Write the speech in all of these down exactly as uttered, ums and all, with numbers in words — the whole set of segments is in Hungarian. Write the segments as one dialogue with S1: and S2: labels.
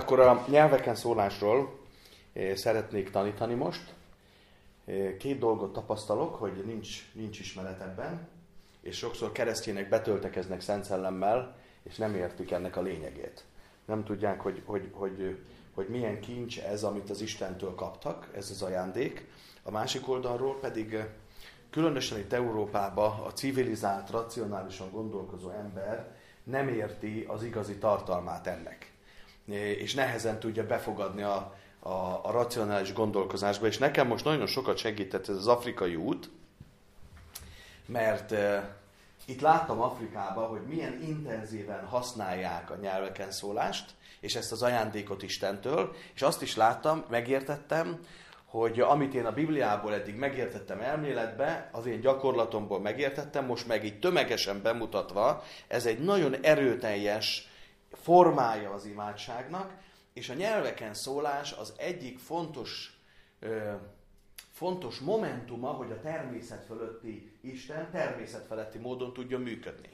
S1: akkor a nyelveken szólásról szeretnék tanítani most. Két dolgot tapasztalok, hogy nincs, nincs ismeret ebben, és sokszor keresztjének betöltekeznek Szent Szellemmel, és nem értik ennek a lényegét. Nem tudják, hogy, hogy, hogy, hogy milyen kincs ez, amit az Istentől kaptak, ez az ajándék. A másik oldalról pedig különösen itt Európában a civilizált, racionálisan gondolkozó ember nem érti az igazi tartalmát ennek. És nehezen tudja befogadni a, a, a racionális gondolkozásba. És nekem most nagyon sokat segített ez az afrikai út, mert e, itt láttam Afrikában, hogy milyen intenzíven használják a nyelveken szólást, és ezt az ajándékot Istentől, és azt is láttam, megértettem, hogy amit én a Bibliából eddig megértettem elméletbe, az én gyakorlatomból megértettem, most meg így tömegesen bemutatva, ez egy nagyon erőteljes formája az imádságnak, és a nyelveken szólás az egyik fontos, ö, fontos momentuma, hogy a természet fölötti Isten természet feletti módon tudjon működni.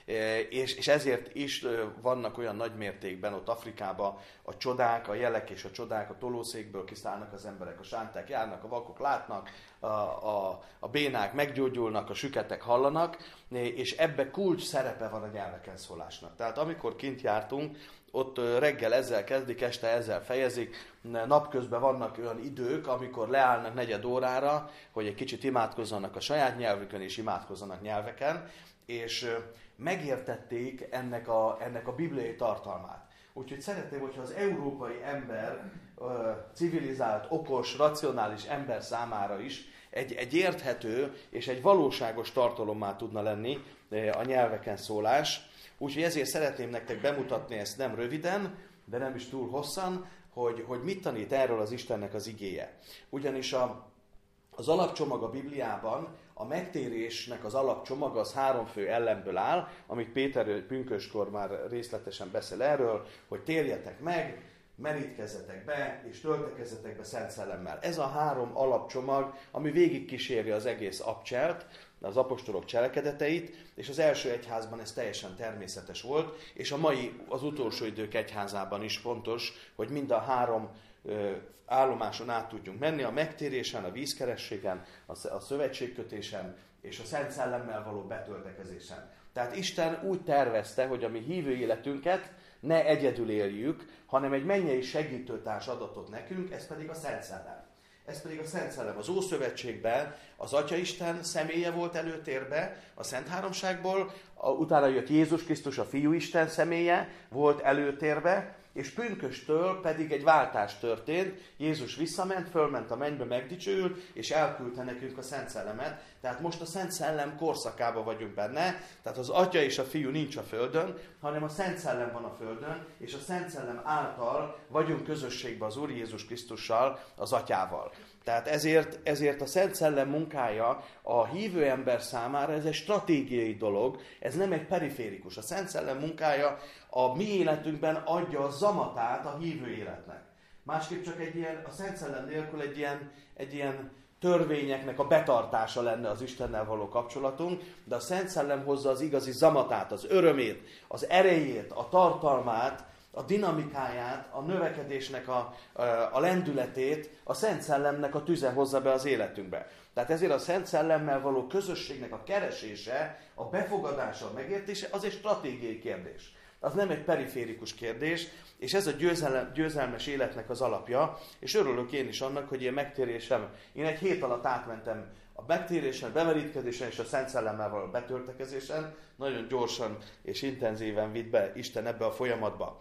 S1: És, és ezért is vannak olyan nagy mértékben ott Afrikában a csodák, a jelek és a csodák, a tolószékből kiszállnak az emberek, a sánták járnak, a vakok látnak, a, a, a bénák meggyógyulnak, a süketek hallanak, és ebbe kulcs szerepe van a nyelveken szólásnak. Tehát amikor kint jártunk, ott reggel ezzel kezdik, este ezzel fejezik, napközben vannak olyan idők, amikor leállnak negyed órára, hogy egy kicsit imádkozzanak a saját nyelvükön és imádkozzanak nyelveken, és megértették ennek a, ennek a bibliai tartalmát. Úgyhogy szeretném, hogyha az európai ember, civilizált, okos, racionális ember számára is egy, egy érthető és egy valóságos tartalommá tudna lenni a nyelveken szólás. Úgyhogy ezért szeretném nektek bemutatni ezt nem röviden, de nem is túl hosszan, hogy, hogy mit tanít erről az Istennek az igéje. Ugyanis a, az alapcsomag a Bibliában, a megtérésnek az alapcsomaga az három fő elemből áll, amit Péter pünköstkor már részletesen beszél erről, hogy térjetek meg, merítkezzetek be, és töltekezzetek be Szent Szellemmel. Ez a három alapcsomag, ami végigkíséri az egész abcselt, az apostolok cselekedeteit, és az első egyházban ez teljesen természetes volt, és a mai, az utolsó idők egyházában is fontos, hogy mind a három ö, állomáson át tudjunk menni, a megtérésen, a vízkerességen, a, a szövetségkötésen, és a Szent Szellemmel való betöltekezésen. Tehát Isten úgy tervezte, hogy a mi hívő életünket ne egyedül éljük, hanem egy mennyei segítőtárs adatot nekünk, ez pedig a Szent Szellem. Ez pedig a Szent Szellem. Az Ószövetségben az Atyaisten személye volt előtérbe a Szent Háromságból, utána jött Jézus Krisztus, a Fiúisten személye volt előtérbe, és pünkösttől pedig egy váltás történt. Jézus visszament, fölment a mennybe, megdicsőült, és elküldte nekünk a Szent Szellemet. Tehát most a Szent Szellem korszakában vagyunk benne, tehát az Atya és a Fiú nincs a földön, hanem a Szent Szellem van a földön, és a Szent Szellem által vagyunk közösségben az Úr Jézus Krisztussal, az Atyával. Tehát ezért, ezért a Szent Szellem munkája a hívő ember számára ez egy stratégiai dolog, ez nem egy periférikus. A Szent Szellem munkája a mi életünkben adja a zamatát a hívő életnek. Másképp csak egy ilyen, a Szent Szellem nélkül egy ilyen, egy ilyen törvényeknek a betartása lenne az Istennel való kapcsolatunk, de a Szent Szellem hozza az igazi zamatát, az örömét, az erejét, a tartalmát, a dinamikáját, a növekedésnek a, a, a lendületét a Szent Szellemnek a tüze hozza be az életünkbe. Tehát ezért a Szent Szellemmel való közösségnek a keresése, a befogadása, a megértése, az egy stratégiai kérdés. Az nem egy periférikus kérdés, és ez a győzelem, győzelmes életnek az alapja, és örülök én is annak, hogy én megtérésem, én egy hét alatt átmentem a megtérésen, bemerítkezésen és a Szent Szellemmel való betöltekezésen, nagyon gyorsan és intenzíven vitt be Isten ebbe a folyamatba.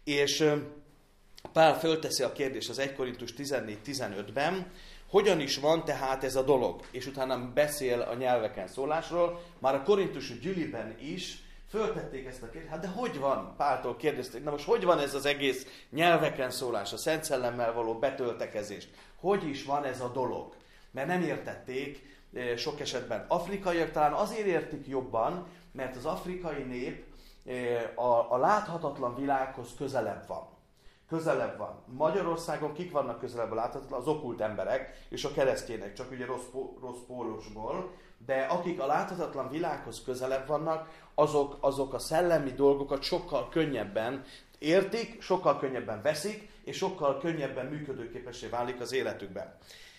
S1: És Pál fölteszi a kérdést az egy Korintus tizennégy tizenötben, hogyan is van tehát ez a dolog, és utána beszél a nyelveken szólásról, már a korintusi gyüliben is föltették ezt a kérdést, hát de hogy van? Páltól kérdezték, na most hogy van ez az egész nyelveken szólás, a Szent Szellemmel való betöltekezés? Hogy is van ez a dolog? Mert nem értették sok esetben. Afrikaiak talán azért értik jobban, mert az afrikai nép a, a láthatatlan világhoz közelebb van. közelebb van. Magyarországon kik vannak közelebb a láthatatlan? Az okkult emberek és a keresztények, csak ugye rossz, rossz pólusból. De akik a láthatatlan világhoz közelebb vannak, azok, azok a szellemi dolgokat sokkal könnyebben értik, sokkal könnyebben veszik, és sokkal könnyebben működőképessé válik az életükben.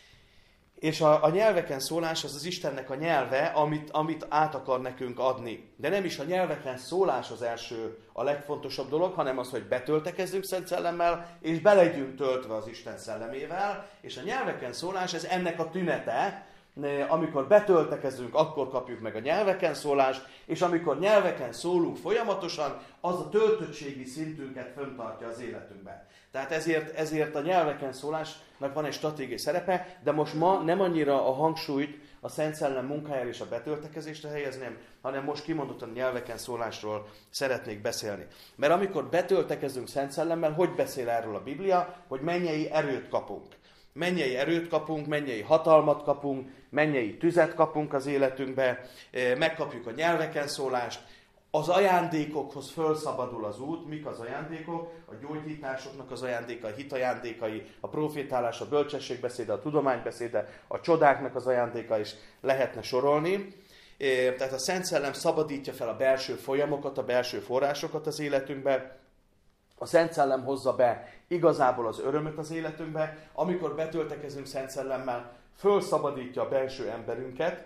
S1: És a, a nyelveken szólás az az Istennek a nyelve, amit, amit át akar nekünk adni. De nem is a nyelveken szólás az első, a legfontosabb dolog, hanem az, hogy betöltekezzünk Szent Szellemmel, és be legyünk töltve az Isten szellemével. És a nyelveken szólás, ez ennek a tünete, amikor betöltekezünk, akkor kapjuk meg a nyelveken szólást, és amikor nyelveken szólunk folyamatosan, az a töltöttségi szintünket fenntartja az életünkben. Tehát ezért, ezért a nyelveken szólásnak van egy stratégiai szerepe, de most ma nem annyira a hangsúlyt a Szent Szellem munkájára és a betöltekezésre helyezném, hanem most kimondottan a nyelveken szólásról szeretnék beszélni. Mert amikor betöltekezünk Szent Szellemmel, hogy beszél erről a Biblia, hogy mennyei erőt kapunk. Mennyei erőt kapunk, mennyei hatalmat kapunk, mennyei tüzet kapunk az életünkbe, megkapjuk a nyelveken szólást, az ajándékokhoz fölszabadul az út. Mik az ajándékok? A gyógyításoknak az ajándéka, a hit ajándékai, a profétálás, a bölcsességbeszéde, a tudománybeszéde, a csodáknak az ajándéka is lehetne sorolni. Tehát a Szent Szellem szabadítja fel a belső folyamokat, a belső forrásokat az életünkbe. A Szent Szellem hozza be igazából az örömöt az életünkbe, amikor betöltekezünk Szent Szellemmel, fölszabadítja a belső emberünket.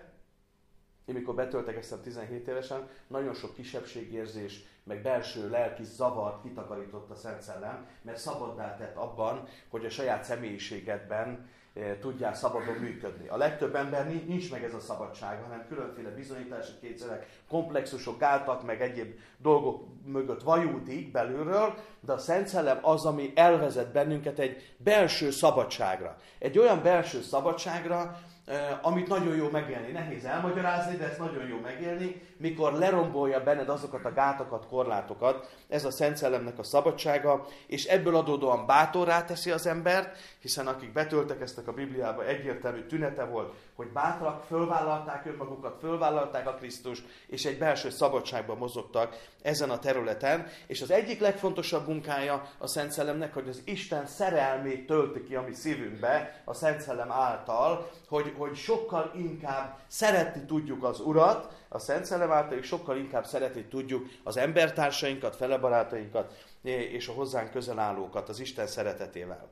S1: Én mikor betöltekeztem tizenhét évesen, nagyon sok kisebbségérzés, meg belső lelki zavart kitakarított a Szent Szellem, mert szabaddá tett abban, hogy a saját személyiségedben e, tudjál szabadon működni. A legtöbb ember nincs meg ez a szabadság, hanem különféle bizonyítási kényszerek, komplexusok, gátak, meg egyéb dolgok mögött vajúdik belülről, de a Szent Szellem az, ami elvezet bennünket egy belső szabadságra. Egy olyan belső szabadságra, amit nagyon jó megélni. Nehéz elmagyarázni, de ezt nagyon jó megélni, mikor lerombolja benned azokat a gátakat, korlátokat. Ez a Szent Szellemnek a szabadsága, és ebből adódóan bátorrá teszi az embert, hiszen akik betöltekeztek a Bibliába, egyértelmű tünete volt, hogy bátrak, fölvállalták önmagukat, fölvállalták a Krisztust, és egy belső szabadságban mozogtak ezen a területen. És az egyik legfontosabb munkája a Szent Szellemnek, hogy az Isten szerelmét tölti ki a mi szívünkbe, a Szent Szellem által, hogy, hogy sokkal inkább szeretni tudjuk az Urat, a Szent Szellem által, és sokkal inkább szeretni tudjuk az embertársainkat, felebarátainkat, és a hozzánk közel állókat az Isten szeretetével.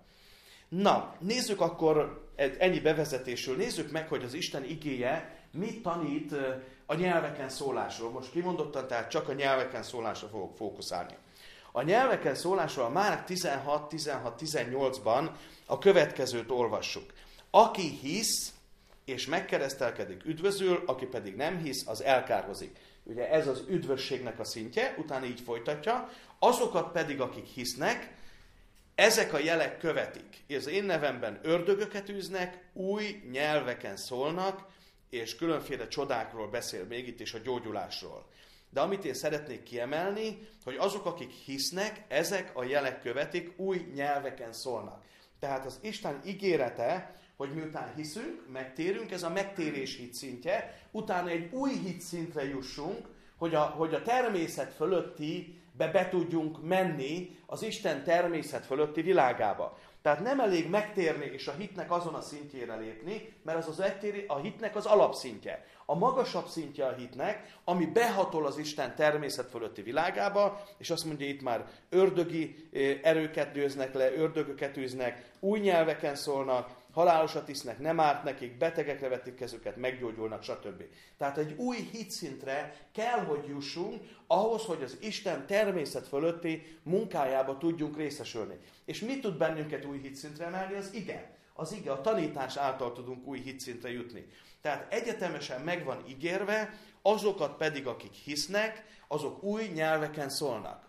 S1: Na, nézzük akkor ennyi bevezetésről, nézzük meg, hogy az Isten igéje mit tanít a nyelveken szólásról. Most kimondottan, tehát csak a nyelveken szólásra fogok fókuszálni. A nyelveken szólásról a Márk tizenhat tizenhat tizennyolcban a következőt olvassuk. Aki hisz és megkeresztelkedik, üdvözül, aki pedig nem hisz, az elkárhozik. Ugye ez az üdvösségnek a szintje, utána így folytatja. Azokat pedig, akik hisznek, ezek a jelek követik. Az én nevemben ördögöket űznek, új nyelveken szólnak, és különféle csodákról beszél még itt is, a gyógyulásról. De amit én szeretnék kiemelni, hogy azok, akik hisznek, ezek a jelek követik, új nyelveken szólnak. Tehát az Isten ígérete, hogy miután hiszünk, megtérünk, ez a megtérés hit szintje, utána egy új hit szintre jussunk, hogy a, hogy a természet fölötti be, be tudjunk menni az Isten természet fölötti világába. Tehát nem elég megtérni és a hitnek azon a szintjére lépni, mert az, az megtéri, a hitnek az alapszintje. A magasabb szintje a hitnek, ami behatol az Isten természet fölötti világába, és azt mondja, itt már ördögi erőket győznek le, ördögöket űznek, új nyelveken szólnak, halálosat isznek, nem árt nekik, betegekre vetik kezüket, meggyógyulnak, stb. Tehát egy új hitszintre kell, hogy jussunk, ahhoz, hogy az Isten természet fölötti munkájába tudjunk részesülni. És mit tud bennünket új hitszintre emelni? Az ige. Az ige, a tanítás által tudunk új hitszintre jutni. Tehát egyetemesen meg van ígérve, azokat pedig, akik hisznek, azok új nyelveken szólnak.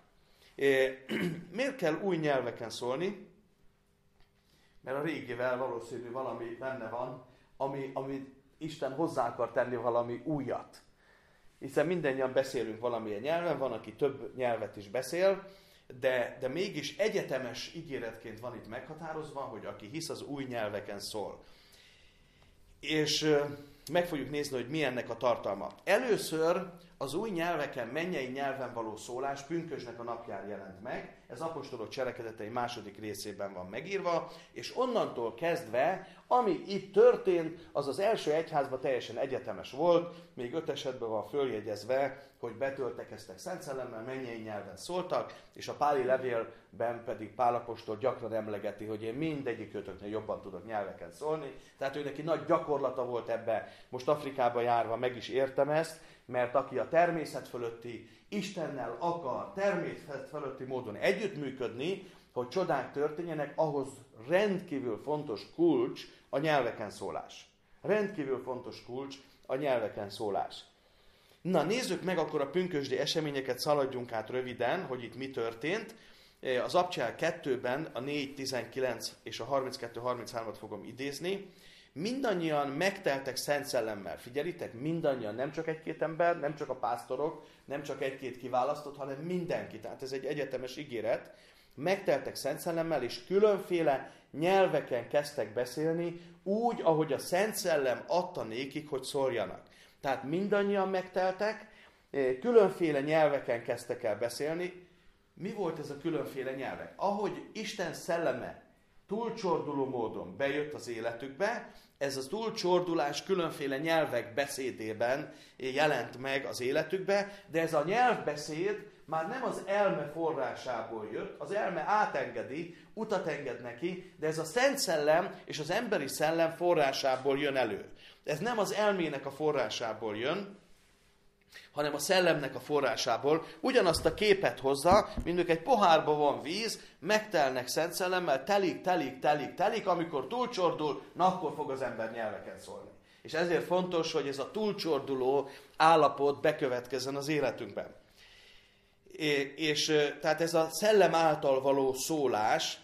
S1: Miért kell új nyelveken szólni? Mert a régivel valószínű valami benne van, ami, ami Isten hozzá akar tenni valami újat. Hiszen mindannyian beszélünk valamilyen nyelven, van, aki több nyelvet is beszél, de, de mégis egyetemes ígéretként van itt meghatározva, hogy aki hisz, az új nyelveken szól. És meg fogjuk nézni, hogy mi ennek a tartalma. Először az új nyelveken, mennyei nyelven való szólás pünkösdnek a napján jelent meg. Ez apostolok cselekedetei második részében van megírva, és onnantól kezdve, ami itt történt, az az első egyházban teljesen egyetemes volt, még öt esetben van följegyezve, hogy betöltekeztek Szent Szellemmel, mennyei nyelven szóltak, és a páli levélben pedig Pál apostol gyakran emlegeti, hogy én mindegyikőtöknél jobban tudok nyelveken szólni. Tehát ő neki nagy gyakorlata volt ebbe, most Afrikába járva meg is értem ezt, mert aki a természet fölötti Istennel akar természet fölötti módon együttműködni, hogy csodák történjenek, ahhoz rendkívül fontos kulcs a nyelveken szólás. Rendkívül fontos kulcs a nyelveken szólás. Na, nézzük meg akkor a pünkösdi eseményeket, szaladjunk át röviden, hogy itt mi történt. Az Abcsel kettőben a négy tizenkilenc és a harminckettő harminchárom fogom idézni. Mindannyian megteltek Szent Szellemmel. Figyelitek, mindannyian, nem csak egy-két ember, nem csak a pásztorok, nem csak egy-két kiválasztott, hanem mindenki. Tehát ez egy egyetemes ígéret. Megteltek Szent Szellemmel, és különféle nyelveken kezdtek beszélni, úgy, ahogy a Szent Szellem adta nékik, hogy szóljanak. Tehát mindannyian megteltek, különféle nyelveken kezdtek el beszélni. Mi volt ez a különféle nyelvek? Ahogy Isten szelleme túlcsorduló módon bejött az életükbe, ez a túlcsordulás különféle nyelvek beszédében jelent meg az életükbe, de ez a nyelvbeszéd már nem az elme forrásából jött, az elme átengedi, utat enged neki, de ez a Szent Szellem és az emberi szellem forrásából jön elő. Ez nem az elmének a forrásából jön, hanem a szellemnek a forrásából. Ugyanazt a képet hozza, mint egy pohárban van víz, megtelnek Szent Szellemmel, telik, telik, telik, telik, amikor túlcsordul, na akkor fog az ember nyelveken szólni. És ezért fontos, hogy ez a túlcsorduló állapot bekövetkezzen az életünkben. És tehát ez a szellem által való szólás,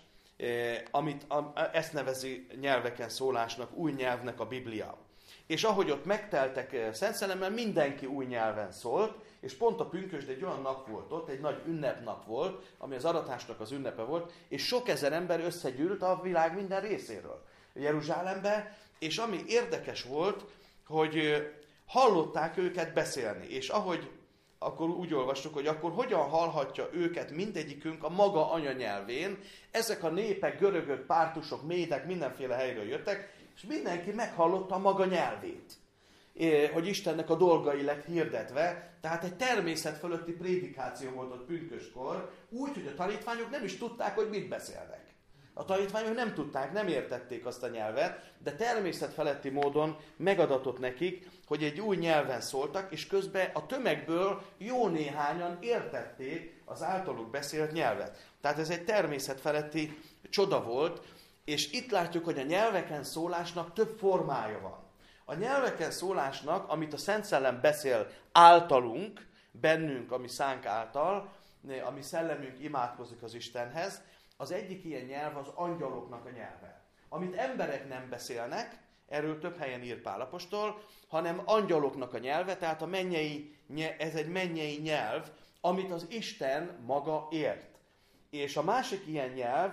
S1: amit ezt nevezi nyelveken szólásnak, új nyelvnek a Biblia. És ahogy ott megteltek Szent Szellemmel, mindenki új nyelven szólt, és pont a pünkösd egy olyan nap volt ott, egy nagy ünnepnap volt, ami az aratásnak az ünnepe volt, és sok ezer ember összegyűlt a világ minden részéről Jeruzsálembe, és ami érdekes volt, hogy hallották őket beszélni, és ahogy akkor úgy olvastuk, hogy akkor hogyan hallhatja őket mindegyikünk a maga anyanyelvén. Ezek a népek, görögök, pártusok, médek mindenféle helyről jöttek, és mindenki meghallotta a maga nyelvét, hogy Istennek a dolgai lett hirdetve. Tehát egy természet fölötti prédikáció volt ott pünköskor, úgy, hogy a tanítványok nem is tudták, hogy mit beszélnek. A tanítványok nem tudták, nem értették azt a nyelvet, de természet feletti módon megadatott nekik, hogy egy új nyelven szóltak, és közben a tömegből jó néhányan értették az általuk beszélt nyelvet. Tehát ez egy természet feletti csoda volt, és itt látjuk, hogy a nyelveken szólásnak több formája van. A nyelveken szólásnak, amit a Szent Szellem beszél általunk, bennünk, ami szánk által, ami szellemünk imádkozik az Istenhez, az egyik ilyen nyelv az angyaloknak a nyelve. Amit emberek nem beszélnek, erről több helyen ír Pál apostol, hanem angyaloknak a nyelve, tehát a mennyei, ez egy mennyei nyelv, amit az Isten maga ért. És a másik ilyen nyelv,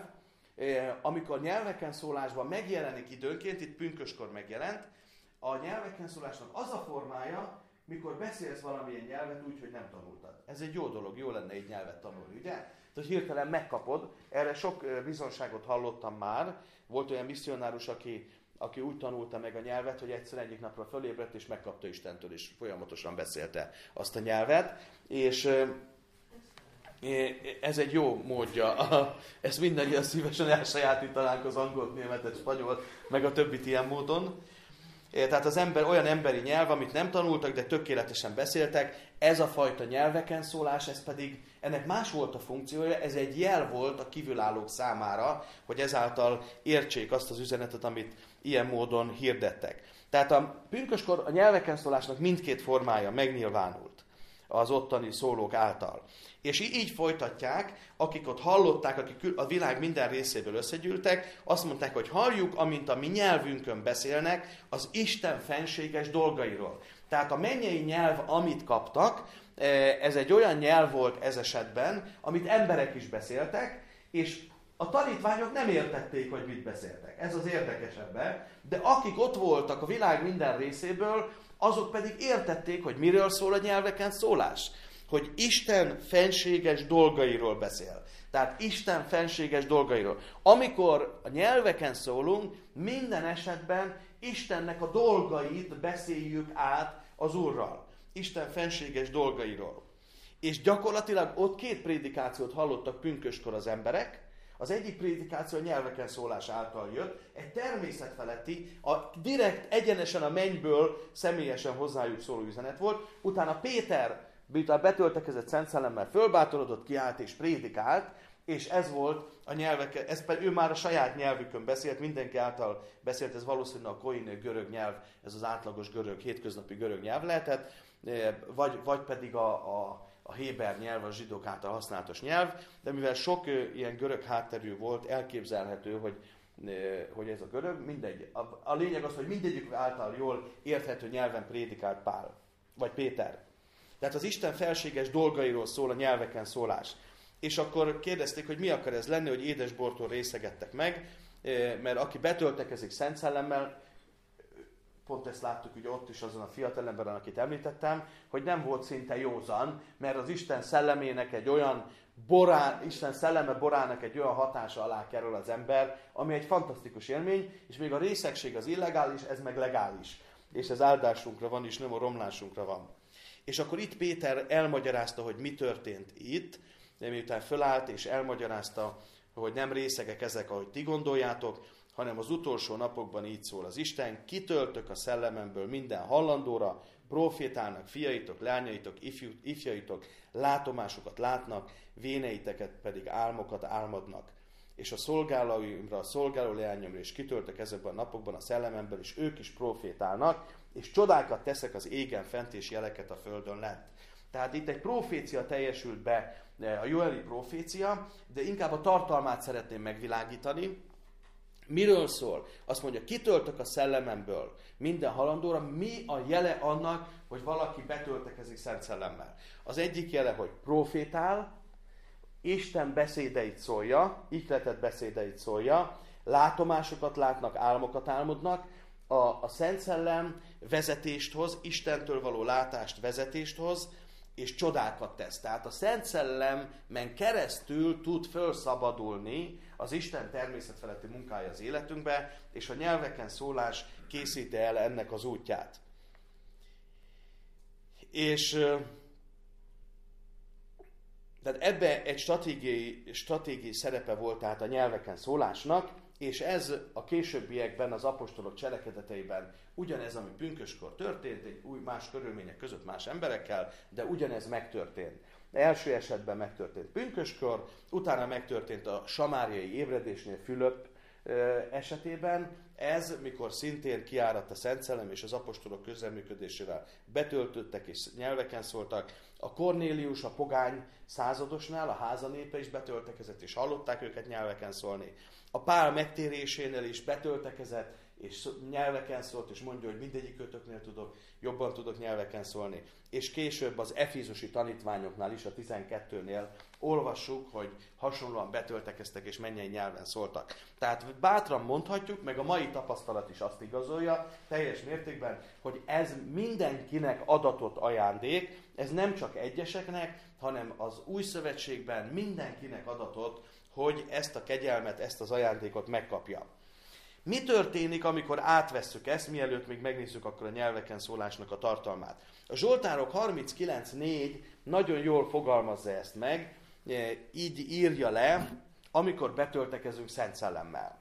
S1: amikor nyelveken szólásban megjelenik időnként, itt pünköskor megjelent, a nyelveken szólásnak az a formája, mikor beszélsz valamilyen nyelvet úgy, hogy nem tanultad. Ez egy jó dolog, jó lenne egy nyelvet tanulni, ugye? Tehát hirtelen megkapod, erre sok bizonságot hallottam már, volt olyan misszionárus, aki, aki úgy tanulta meg a nyelvet, hogy egyszer egyik napra fölébredt, és megkapta Istentől, és folyamatosan beszélte azt a nyelvet, és ez egy jó módja. Ezt mindannyian szívesen elsajátítanánk az angolt, németet, spanyol, meg a többit ilyen módon. Tehát az ember olyan emberi nyelv, amit nem tanultak, de tökéletesen beszéltek, ez a fajta nyelveken szólás, ez pedig, ennek más volt a funkciója, ez egy jel volt a kívülállók számára, hogy ezáltal értsék azt az üzenetet, amit ilyen módon hirdettek. Tehát a pünköskor a nyelveken szólásnak mindkét formája megnyilvánult az ottani szólók által. És így folytatják, akik ott hallották, akik a világ minden részéből összegyűltek, azt mondták, hogy halljuk, amint a mi nyelvünkön beszélnek, az Isten fenséges dolgairól. Tehát a mennyei nyelv, amit kaptak, ez egy olyan nyelv volt ez esetben, amit emberek is beszéltek, és a tanítványok nem értették, hogy mit beszéltek. Ez az érdekesebben. De akik ott voltak a világ minden részéből, azok pedig értették, hogy miről szól a nyelveken szólás. Hogy Isten fenséges dolgairól beszél. Tehát Isten fenséges dolgairól. Amikor a nyelveken szólunk, minden esetben Istennek a dolgait beszéljük át az Úrral. Isten fenséges dolgairól. És gyakorlatilag ott két prédikációt hallottak pünköstkor az emberek. Az egyik prédikáció a nyelveken szólás által jött, egy természetfeletti, a direkt, egyenesen a mennyből személyesen hozzájuk szóló üzenet volt. Utána Péter, miután betöltekezett Szent Szellemmel, fölbátorodott, kiállt és prédikált, és ez volt a nyelveken, ez pedig ő már a saját nyelvükön beszélt, mindenki által beszélt, ez valószínűleg a koine görög nyelv, ez az átlagos görög, hétköznapi görög nyelv lehetett, vagy, vagy pedig a, a a héber nyelv, a zsidók által használatos nyelv, de mivel sok ilyen görög hátterű volt, elképzelhető, hogy, hogy ez a görög, mindegy. A, a lényeg az, hogy mindegyik által jól érthető nyelven prédikált Pál, vagy Péter. Tehát az Isten felséges dolgairól szól a nyelveken szólás. És akkor kérdezték, hogy mi akar ez lenni, hogy édesbortól részegettek meg, mert aki betöltekezik Szent Szellemmel, pont ezt láttuk ugye ott is azon a fiatalemberen, akit említettem, hogy nem volt szinte józan, mert az Isten szellemének egy olyan borán, Isten szelleme borának egy olyan hatása alá kerül az ember, ami egy fantasztikus élmény, és még a részegség az illegális, ez meg legális. És ez áldásunkra van, és nem a romlásunkra van. És akkor itt Péter elmagyarázta, hogy mi történt itt, de miután fölállt és elmagyarázta, hogy nem részegek ezek, ahogy ti gondoljátok, hanem az utolsó napokban így szól az Isten, kitöltök a szellememből minden hallandóra, profétálnak fiaitok, lányaitok, ifjú, ifjaitok, látomásokat látnak, véneiteket pedig álmokat álmodnak. És a szolgálóimra, a szolgáló leányomra is kitöltök ezekben a napokban a szellememből, és ők is profétálnak, és csodákat teszek az égen fent, és jeleket a földön lent. Tehát itt egy profécia teljesült be, a Joeli profécia, de inkább a tartalmát szeretném megvilágítani. Miről szól? Azt mondja, kitöltök a szellememből minden halandóra. Mi a jele annak, hogy valaki betöltekezik Szent Szellemmel? Az egyik jele, hogy profétál, Isten beszédeit szólja, ihletett beszédeit szólja, látomásokat látnak, álmokat álmodnak, a, a Szent Szellem vezetést hoz, Istentől való látást vezetést hoz, és csodákat tesz. Tehát a Szent Szellemen keresztül tud felszabadulni az Isten természetfeletti munkája az életünkbe, és a nyelveken szólás készíti el ennek az útját. És tehát ebbe egy stratégiai, stratégiai szerepe volt tehát a nyelveken szólásnak, és ez a későbbiekben, az apostolok cselekedeteiben ugyanez, ami pünköskor történt, egy új más körülmények között más emberekkel, de ugyanez megtörtént. Első esetben megtörtént pünköskor, utána megtörtént a samáriai ébredésnél Fülöp esetében. Ez, mikor szintén kiáradt a Szent Szellem és az apostolok közreműködésével betöltöttek és nyelveken szóltak. A Kornélius, a pogány századosnál, a házanépe is betöltekezett, és hallották őket nyelveken szólni. A Pál megtérésénél is betöltekezett, és nyelveken szólt, és mondja, hogy mindegyik kötöknél tudok, jobban tudok nyelveken szólni. És később az efézusi tanítványoknál is, a tizenkettőnél olvassuk, hogy hasonlóan betöltekeztek, és mennyei nyelven szóltak. Tehát bátran mondhatjuk, meg a mai tapasztalat is azt igazolja, teljes mértékben, hogy ez mindenkinek adatott ajándék, ez nem csak egyeseknek, hanem az új szövetségben mindenkinek adatott, hogy ezt a kegyelmet, ezt az ajándékot megkapja. Mi történik, amikor átvesszük ezt, mielőtt még megnézzük akkor a nyelveken szólásnak a tartalmát? A Zsoltárok harminckilenc négy nagyon jól fogalmazza ezt meg, így írja le, amikor betöltekezünk Szent Szellemmel.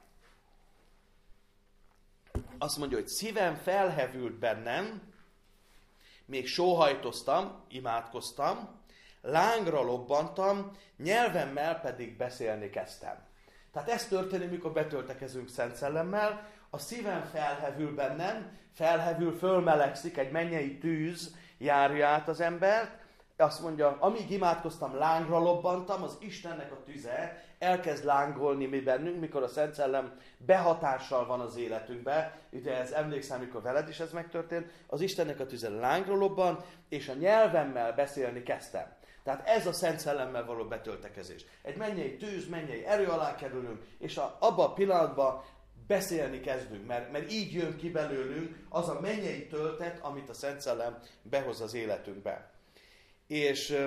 S1: Azt mondja, hogy szívem felhevült bennem, még sóhajtoztam, imádkoztam, lángra lobbantam, nyelvemmel pedig beszélni kezdtem. Tehát ez történik, mikor betöltekezünk Szent Szellemmel, a szívem felhevül bennem, felhevül, fölmelegszik, egy mennyei tűz járja át az embert, azt mondja, amíg imádkoztam, lángra lobbantam, az Istennek a tüze elkezd lángolni mi bennünk, mikor a Szent Szellem behatással van az életünkbe. Ugye ez emlékszem, mikor veled is ez megtörtént, az Istennek a tüze lángra lobban, és a nyelvemmel beszélni kezdtem. Tehát ez a Szent Szellemmel való betöltekezés. Egy mennyei tűz, mennyei erő alá kerülünk, és a, abban a pillanatban beszélni kezdünk, mert, mert így jön ki belőlünk az a mennyei töltet, amit a Szent Szellem behoz az életünkbe. És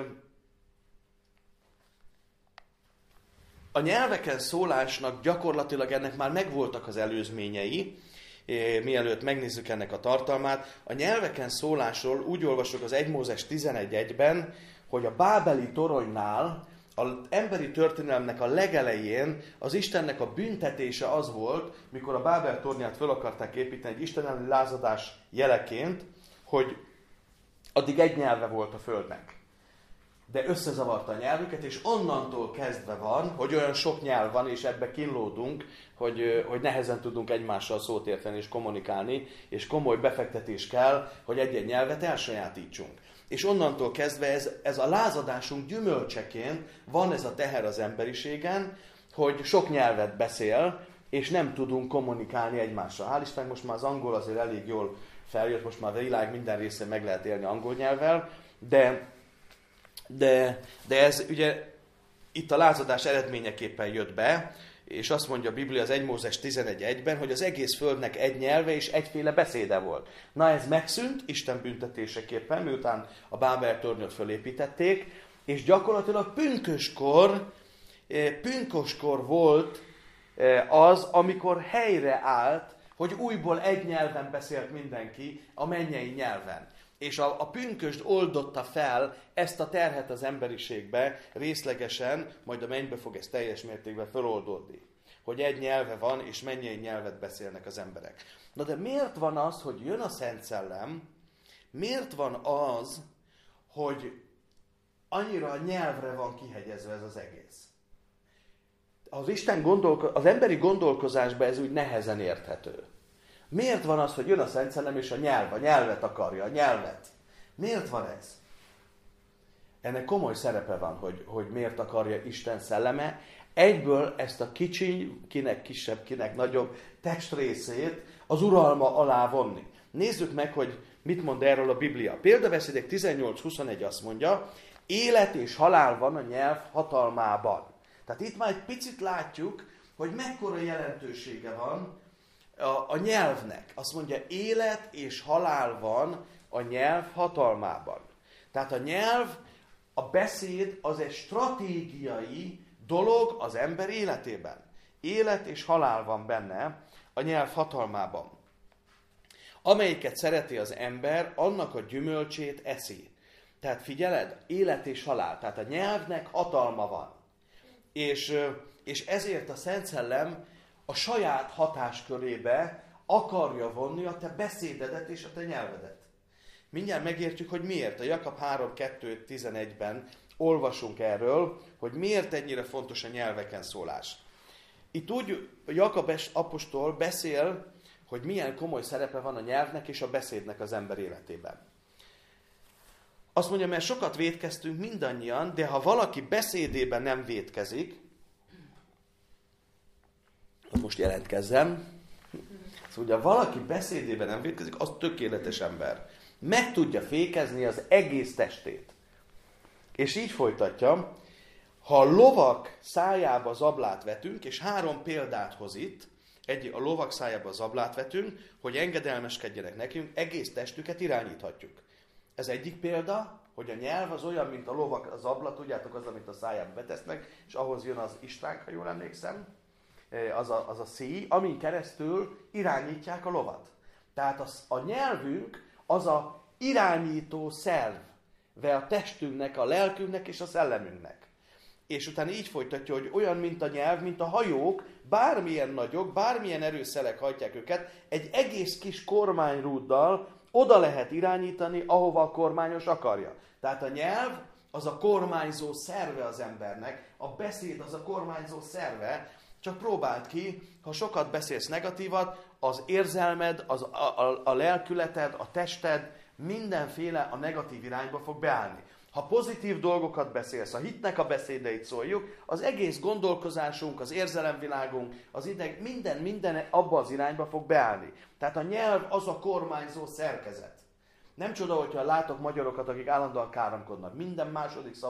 S1: a nyelveken szólásnak gyakorlatilag ennek már megvoltak az előzményei, mielőtt megnézzük ennek a tartalmát. A nyelveken szólásról úgy olvasok az egy Mózes tizenegy egyben, hogy a bábeli toronynál, az emberi történelemnek a legelején az Istennek a büntetése az volt, mikor a Bábel tornyát föl akarták építeni egy Isten elleni lázadás jeleként, hogy addig egy nyelve volt a földnek. De összezavarta a nyelvüket, és onnantól kezdve van, hogy olyan sok nyelv van, és ebbe kínlódunk, hogy, hogy nehezen tudunk egymással szót érteni és kommunikálni, és komoly befektetés kell, hogy egy-egy nyelvet elsajátítsunk. És onnantól kezdve ez, ez a lázadásunk gyümölcseként van ez a teher az emberiségen, hogy sok nyelvet beszél, és nem tudunk kommunikálni egymással. Hál' Isten, most már az angol azért elég jól feljött, most már a világ minden részén meg lehet élni angol nyelvvel, de, de, de ez ugye itt a lázadás eredményeképpen jött be, és azt mondja a Biblia az egy Mózes tizenegy egyben, hogy az egész földnek egy nyelve és egyféle beszéde volt. Na ez megszűnt Isten büntetéseképpen, miután a Bábel tornyot fölépítették, és gyakorlatilag pünköskor, pünköskor volt az, amikor helyre állt, hogy újból egy nyelven beszélt mindenki, a mennyei nyelven. És a, a pünkösd oldotta fel ezt a terhet az emberiségbe részlegesen, majd a mennybe fog ez teljes mértékben feloldódni. Hogy egy nyelve van, és mennyei nyelvet beszélnek az emberek. Na de miért van az, hogy jön a Szent Szellem, miért van az, hogy annyira a nyelvre van kihegyezve ez az egész? Az, Isten gondolko- az emberi gondolkozásban ez úgy nehezen érthető. Miért van az, hogy jön a Szent Szellem és a nyelv, a nyelvet akarja, a nyelvet? Miért van ez? Ennek komoly szerepe van, hogy, hogy miért akarja Isten szelleme. Egyből ezt a kicsi, kinek kisebb, kinek nagyobb testrészét az uralma alá vonni. Nézzük meg, hogy mit mond erről a Biblia. Példabeszédek tizennyolc huszonegy azt mondja, élet és halál van a nyelv hatalmában. Tehát itt már egy picit látjuk, hogy mekkora jelentősége van A, a nyelvnek. Azt mondja, élet és halál van a nyelv hatalmában. Tehát a nyelv, a beszéd az egy stratégiai dolog az ember életében. Élet és halál van benne a nyelv hatalmában. Amelyiket szereti az ember, annak a gyümölcsét eszi. Tehát figyeled, élet és halál. Tehát a nyelvnek hatalma van. És, és ezért a Szent Szellem a saját hatáskörébe akarja vonni a te beszédedet és a te nyelvedet. Mindjárt megértjük, hogy miért. A Jakab három kettő tizenegyben olvasunk erről, hogy miért ennyire fontos a nyelveken szólás. Itt úgy Jakab apostol beszél, hogy milyen komoly szerepe van a nyelvnek és a beszédnek az ember életében. Azt mondja, mert sokat vétkeztünk mindannyian, de ha valaki beszédében nem vétkezik, most jelentkezzem. Szóval, ha valaki beszédében nem vétkezik, az tökéletes ember. Meg tudja fékezni az egész testét. És így folytatja, ha a lovak szájába zablát vetünk, és három példát hoz itt, egy a lovak szájába zablát vetünk, hogy engedelmeskedjenek nekünk, egész testüket irányíthatjuk. Ez egyik példa, hogy a nyelv az olyan, mint a lovak az zabla, tudjátok, az, amit a szájába betesznek, és ahhoz jön az istránk, ha jól emlékszem, az a, az a szíj, amin keresztül irányítják a lovat. Tehát az, a nyelvünk az a irányító szerve a testünknek, a lelkünknek és a szellemünknek. És utána így folytatja, hogy olyan, mint a nyelv, mint a hajók, bármilyen nagyok, bármilyen erőszelek hajtják őket, egy egész kis kormányrúddal oda lehet irányítani, ahova a kormányos akarja. Tehát a nyelv az a kormányzó szerve az embernek, a beszéd az a kormányzó szerve. Csak próbáld ki, ha sokat beszélsz negatívat, az érzelmed, az, a, a, a lelkületed, a tested mindenféle a negatív irányba fog beállni. Ha pozitív dolgokat beszélsz, a hitnek a beszédeit szóljuk, az egész gondolkozásunk, az érzelemvilágunk, az ideg, minden, minden abba az irányba fog beállni. Tehát a nyelv az a kormányzó szerkezet. Nem csoda, hogyha látok magyarokat, akik állandóan káromkodnak. Minden második szavuk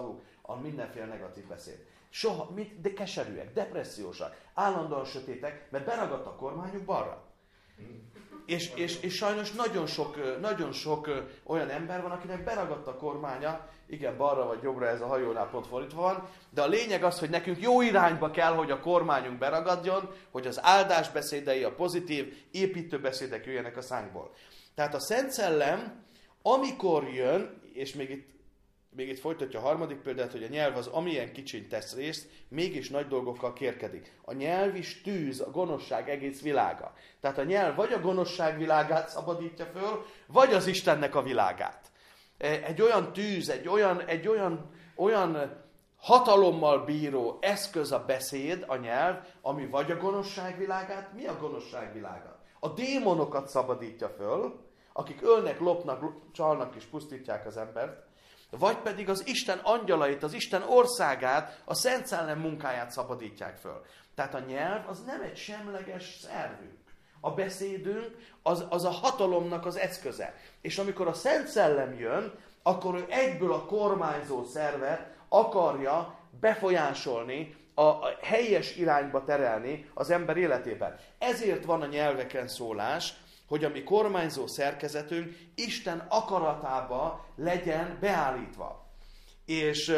S1: a mindenféle negatív beszéd. Soha, mit, de keserűek, depressziósak, állandóan sötétek, mert beragadt a kormányuk balra. És, és, és sajnos nagyon sok, nagyon sok olyan ember van, akinek beragadt a kormánya, igen, balra vagy jobbra, ez a hajónál pont fordítva van, de a lényeg az, hogy nekünk jó irányba kell, hogy a kormányunk beragadjon, hogy az áldás beszédei, a pozitív, építő beszédek jöjjenek a szánkból. Tehát a Szent Szellem, amikor jön, és még itt, még itt folytatja a harmadik példát, hogy a nyelv az amilyen kicsin tesz részt, mégis nagy dolgokkal kérkedik. A nyelv is tűz, a gonoszság egész világa. Tehát a nyelv vagy a gonoszság világát szabadítja föl, vagy az Istennek a világát. Egy olyan tűz, egy olyan, egy olyan, olyan hatalommal bíró eszköz a beszéd, a nyelv, ami vagy a gonoszság világát, mi a gonoszság világa? A démonokat szabadítja föl, akik ölnek, lopnak, csalnak és pusztítják az embert, vagy pedig az Isten angyalait, az Isten országát, a Szent Szellem munkáját szabadítják föl. Tehát a nyelv az nem egy semleges szervünk. A beszédünk az, az a hatalomnak az eszköze. És amikor a Szent Szellem jön, akkor ő egyből a kormányzó szervet akarja befolyásolni, a, a helyes irányba terelni az ember életében. Ezért van a nyelveken szólás, hogy a mi kormányzó szerkezetünk Isten akaratába legyen beállítva. És,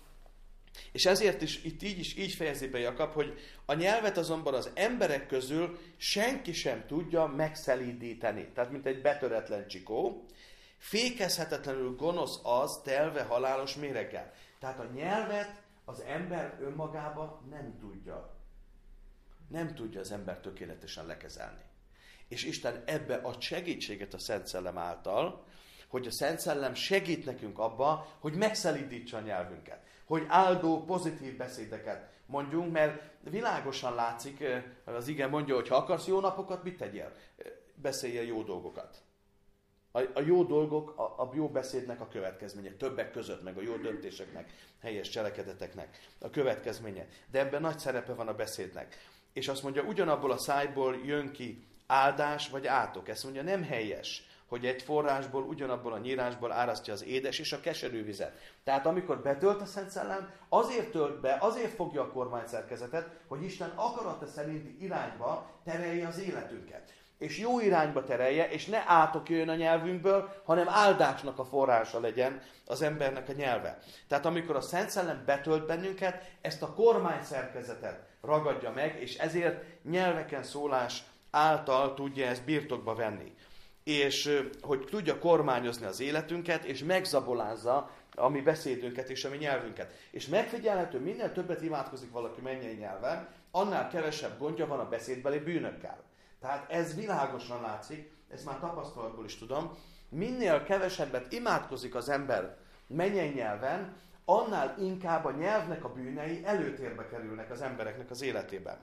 S1: és ezért is itt így is így fejezi be Jakab, hogy a nyelvet azonban az emberek közül senki sem tudja megszelídíteni. Tehát mint egy betöretlen csikó, fékezhetetlenül gonosz az, telve halálos méreggel. Tehát a nyelvet az ember önmagába nem tudja. Nem tudja az ember tökéletesen lekezelni. És Isten ebbe ad segítséget a Szent Szellem által, hogy a Szent Szellem segít nekünk abba, hogy megszelídítsa a nyelvünket. Hogy áldó, pozitív beszédeket mondjunk, mert világosan látszik, az ige mondja, hogy ha akarsz jó napokat, mit tegyél? Beszéljél jó dolgokat. A, a jó dolgok, a, a jó beszédnek a következménye, többek között, meg a jó döntéseknek, helyes cselekedeteknek a következménye. De ebben nagy szerepe van a beszédnek. És azt mondja, ugyanabból a szájból jön ki áldás vagy átok. Ezt mondja, nem helyes, hogy egy forrásból, ugyanabból a nyírásból árasztja az édes és a keserű vizet. Tehát amikor betölt a Szent Szellem, azért tölt be, azért fogja a kormányszerkezetet, hogy Isten akarata szerinti irányba terelje az életünket. És jó irányba terelje, és ne átok jöjjön a nyelvünkből, hanem áldásnak a forrása legyen az embernek a nyelve. Tehát amikor a Szent Szellem betölt bennünket, ezt a kormányszerkezetet ragadja meg, és ezért nyelveken szólás által tudja ezt birtokba venni. És hogy tudja kormányozni az életünket, és megzabolázza a mi beszédünket és a mi nyelvünket. És megfigyelhető, minél többet imádkozik valaki mennyei nyelven, annál kevesebb gondja van a beszédbeli bűnökkel. Tehát ez világosan látszik, ezt már tapasztalatból is tudom, minél kevesebbet imádkozik az ember mennyei nyelven, annál inkább a nyelvnek a bűnei előtérbe kerülnek az embereknek az életében.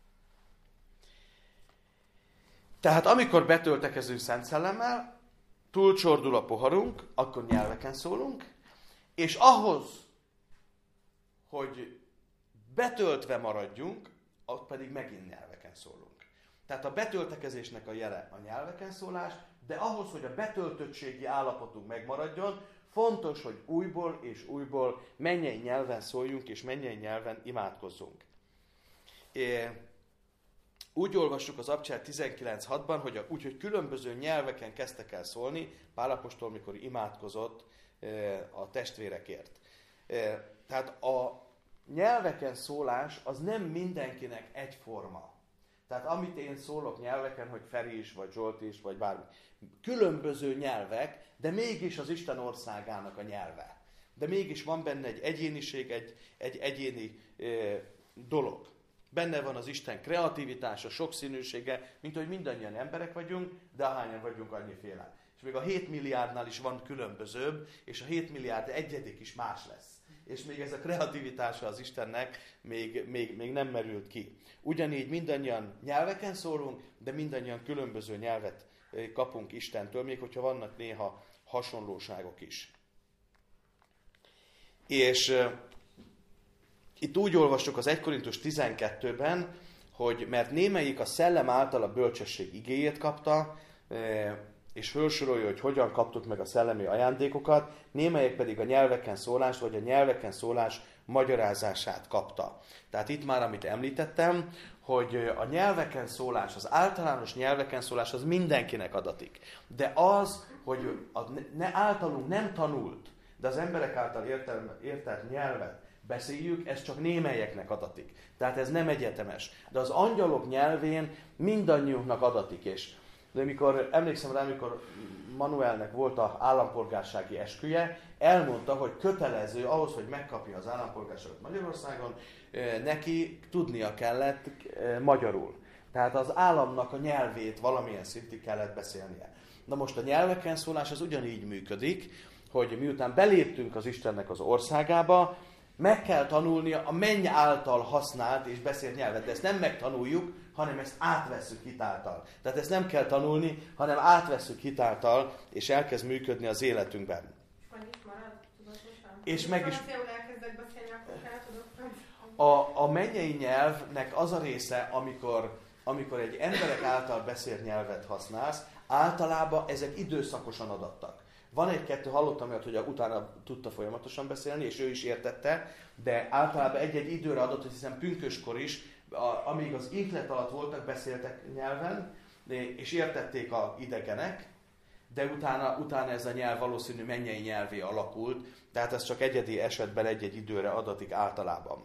S1: Tehát amikor betöltekezünk Szent Szellemmel, túlcsordul a poharunk, akkor nyelveken szólunk, és ahhoz, hogy betöltve maradjunk, ott pedig megint nyelveken szólunk. Tehát a betöltekezésnek a jele a nyelveken szólás, de ahhoz, hogy a betöltöttségi állapotunk megmaradjon, fontos, hogy újból és újból mennyei nyelven szóljunk, és mennyei nyelven imádkozzunk. É, úgy olvassuk az Abcsel tizenkilenc hatban, hogy úgy, hogy különböző nyelveken kezdtek el szólni, Pál apostol, mikor imádkozott a testvérekért. Tehát a nyelveken szólás az nem mindenkinek egyforma. Tehát amit én szólok nyelveken, hogy Feri is, vagy Zsolt is, vagy bármi. Különböző nyelvek, de mégis az Isten országának a nyelve. De mégis van benne egy egyéniség, egy, egy egyéni e, dolog. Benne van az Isten kreativitása, sokszínűsége, mint hogy mindannyian emberek vagyunk, de ahányan vagyunk annyiféle. És még a hét milliárdnál is van különbözőbb, és a hét milliárd egyedik is más lesz. És még ez a kreativitása az Istennek még, még, még nem merült ki. Ugyanígy mindannyian nyelveken szólunk, de mindannyian különböző nyelvet kapunk Istentől, még hogyha vannak néha hasonlóságok is. És uh, itt úgy olvassuk az egy Korintus tizenkettőben, hogy mert némelyik a szellem által a bölcsesség igéjét kapta, uh, és felsorolja, hogy hogyan kaptuk meg a szellemi ajándékokat, némelyek pedig a nyelveken szólás, vagy a nyelveken szólás magyarázását kapta. Tehát itt már, amit említettem, hogy a nyelveken szólás, az általános nyelveken szólás az mindenkinek adatik. De az, hogy a ne, általunk nem tanult, de az emberek által értelme, értett nyelvet beszéljük, ez csak némelyeknek adatik. Tehát ez nem egyetemes. De az angyalok nyelvén mindannyiunknak adatik. És de amikor, emlékszem rá, amikor Manuelnek volt az állampolgársági esküje, elmondta, hogy kötelező ahhoz, hogy megkapja az állampolgárságot Magyarországon, neki tudnia kellett magyarul. Tehát az államnak a nyelvét valamilyen szintig kellett beszélnie. Na most a nyelveken szólás az ugyanígy működik, hogy miután beléptünk az Istennek az országába, meg kell tanulnia a menny által használt és beszélt nyelvet. De ezt nem megtanuljuk, hanem ezt átvesszük hitáltal. Tehát ezt nem kell tanulni, hanem átvesszük hitáltal, és elkezd működni az életünkben.
S2: És meg is marad, tudatosan?
S1: És meg is...
S2: elkezdek beszélni, akkor kell tudok.
S1: A, a mennyei nyelvnek az a része, amikor, amikor egy emberek által beszélt nyelvet használsz, általában ezek időszakosan adattak. Van egy-kettő, hallottam olyat, hogy utána tudta folyamatosan beszélni, és ő is értette, de általában egy-egy időre adott, hogy hiszen pünköskor is, a, amíg az ihlet alatt voltak, beszéltek nyelven, és értették a idegenek, de utána, utána ez a nyelv valószínű mennyei nyelvé alakult, tehát ez csak egyedi esetben egy-egy időre adatik általában.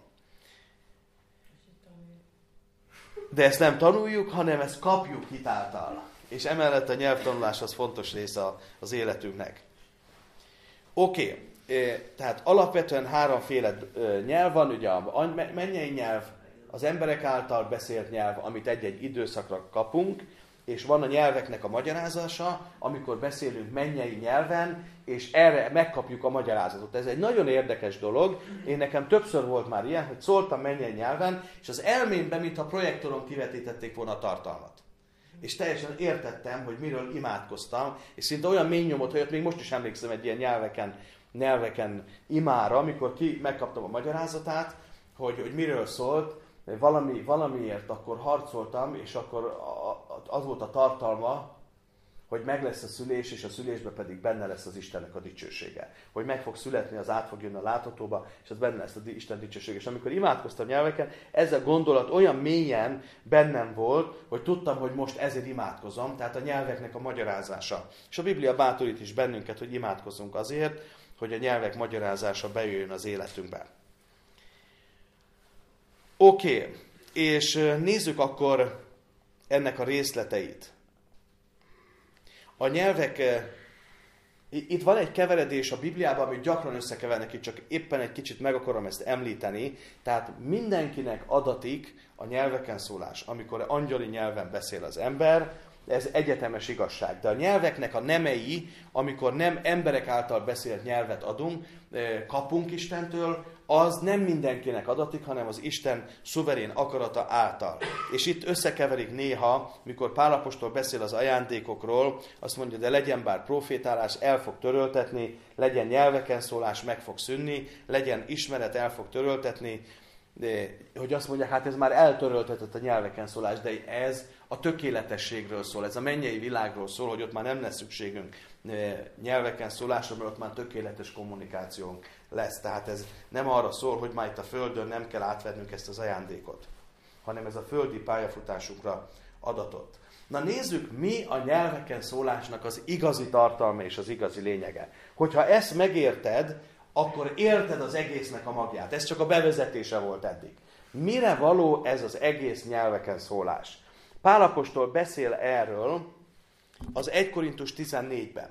S1: De ezt nem tanuljuk, hanem ezt kapjuk hitáltal. És emellett a nyelvtanulás az fontos része az életünknek. Oké, okay. Tehát alapvetően háromféle nyelv van, ugye a mennyei nyelv, az emberek által beszélt nyelv, amit egy-egy időszakra kapunk, és van a nyelveknek a magyarázása, amikor beszélünk mennyei nyelven, és erre megkapjuk a magyarázatot. Ez egy nagyon érdekes dolog. Én nekem többször volt már ilyen, hogy szóltam mennyei nyelven, és az elmémben, mintha projektoron kivetítették volna a tartalmat. És teljesen értettem, hogy miről imádkoztam, és szinte olyan mély nyomot hagyott, még most is emlékszem egy ilyen nyelveken, nyelveken imára, amikor ki megkaptam a magyarázatát, hogy, hogy miről szólt, valami, valamiért akkor harcoltam, és akkor az volt a tartalma, hogy meg lesz a szülés, és a szülésben pedig benne lesz az Istennek a dicsősége. Hogy meg fog születni, az át fog jönni a láthatóba, és az benne lesz az Isten dicsősége. És amikor imádkoztam nyelveken, ez a gondolat olyan mélyen bennem volt, hogy tudtam, hogy most ezért imádkozom, tehát a nyelveknek a magyarázása. És a Biblia bátorít is bennünket, hogy imádkozzunk azért, hogy a nyelvek magyarázása bejöjjön az életünkbe. Oké, okay. És nézzük akkor ennek a részleteit. A nyelvek, itt van egy keveredés a Bibliában, amit gyakran összekevernek, itt csak éppen egy kicsit meg akarom ezt említeni. Tehát mindenkinek adatik a nyelveken szólás. Amikor angyali nyelven beszél az ember, ez egyetemes igazság. De a nyelveknek a nemei, amikor nem emberek által beszélt nyelvet adunk, kapunk Istentől, az nem mindenkinek adatik, hanem az Isten szuverén akarata által. És itt összekeverik néha, mikor Pál apostol beszél az ajándékokról, azt mondja, de legyen bár profétálás, el fog töröltetni, legyen nyelveken szólás, meg fog szűnni, legyen ismeret, el fog töröltetni, de, hogy azt mondják, hát ez már eltöröltetett a nyelveken szólás, de ez a tökéletességről szól, ez a mennyei világról szól, hogy ott már nem lesz szükségünk nyelveken szólásra, mert ott már tökéletes kommunikációnk lesz. Tehát ez nem arra szól, hogy már itt a Földön nem kell átvennünk ezt az ajándékot, hanem ez a földi pályafutásunkra adatott. Na nézzük, mi a nyelveken szólásnak az igazi tartalma és az igazi lényege. Hogyha ezt megérted, akkor érted az egésznek a magját. Ez csak a bevezetése volt eddig. Mire való ez az egész nyelveken szólás? Pál apostol beszél erről az Első Korintus tizennégyben.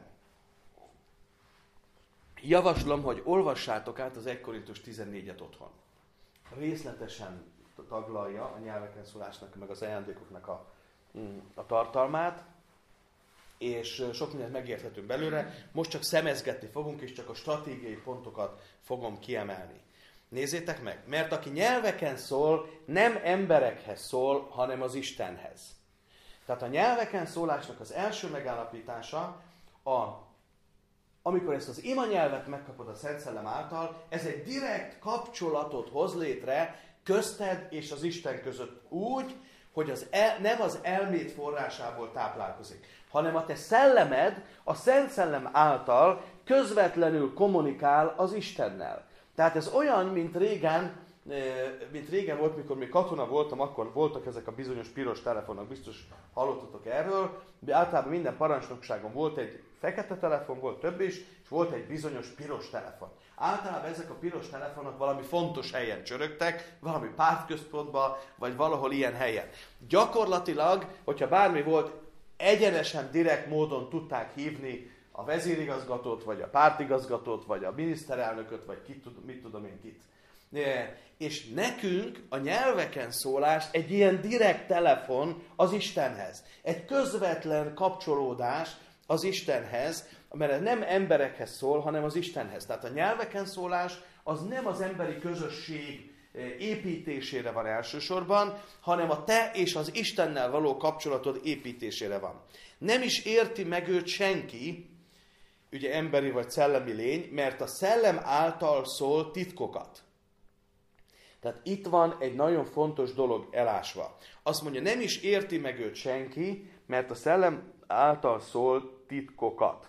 S1: Javaslom, hogy olvassátok át az Első Korintus tizennégyet otthon. Részletesen taglalja a nyelveken szólásnak, meg az ajándékoknak a, a tartalmát, és sok mindent megérthetünk belőle. Most csak szemezgetni fogunk, és csak a stratégiai pontokat fogom kiemelni. Nézzétek meg, mert aki nyelveken szól, nem emberekhez szól, hanem az Istenhez. Tehát a nyelveken szólásnak az első megállapítása, a, amikor ezt az imanyelvet megkapod a Szent Szellem által, ez egy direkt kapcsolatot hoz létre közted és az Isten között úgy, hogy az el, nem az elmét forrásából táplálkozik, hanem a te szellemed a Szent Szellem által közvetlenül kommunikál az Istennel. Tehát ez olyan, mint régen, mint régen volt, mikor még katona voltam, akkor voltak ezek a bizonyos piros telefonok, biztos hallottatok erről, de általában minden parancsnokságon volt egy fekete telefon, volt több is, és volt egy bizonyos piros telefon. Általában ezek a piros telefonok valami fontos helyen csörögtek, valami pártközpontban, vagy valahol ilyen helyen. Gyakorlatilag, hogyha bármi volt, egyenesen, direkt módon tudták hívni a vezérigazgatót, vagy a pártigazgatót, vagy a miniszterelnököt, vagy ki, mit tudom én kit. És nekünk a nyelveken szólás egy ilyen direkt telefon az Istenhez. Egy közvetlen kapcsolódás az Istenhez, mert ez nem emberekhez szól, hanem az Istenhez. Tehát a nyelveken szólás az nem az emberi közösség építésére van elsősorban, hanem a te és az Istennel való kapcsolatod építésére van. Nem is érti meg őt senki, ugye emberi vagy szellemi lény, mert a szellem által szól titkokat. Tehát itt van egy nagyon fontos dolog elásva. Azt mondja, nem is érti meg őt senki, mert a szellem által szól titkokat.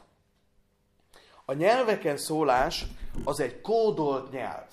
S1: A nyelveken szólás az egy kódolt nyelv.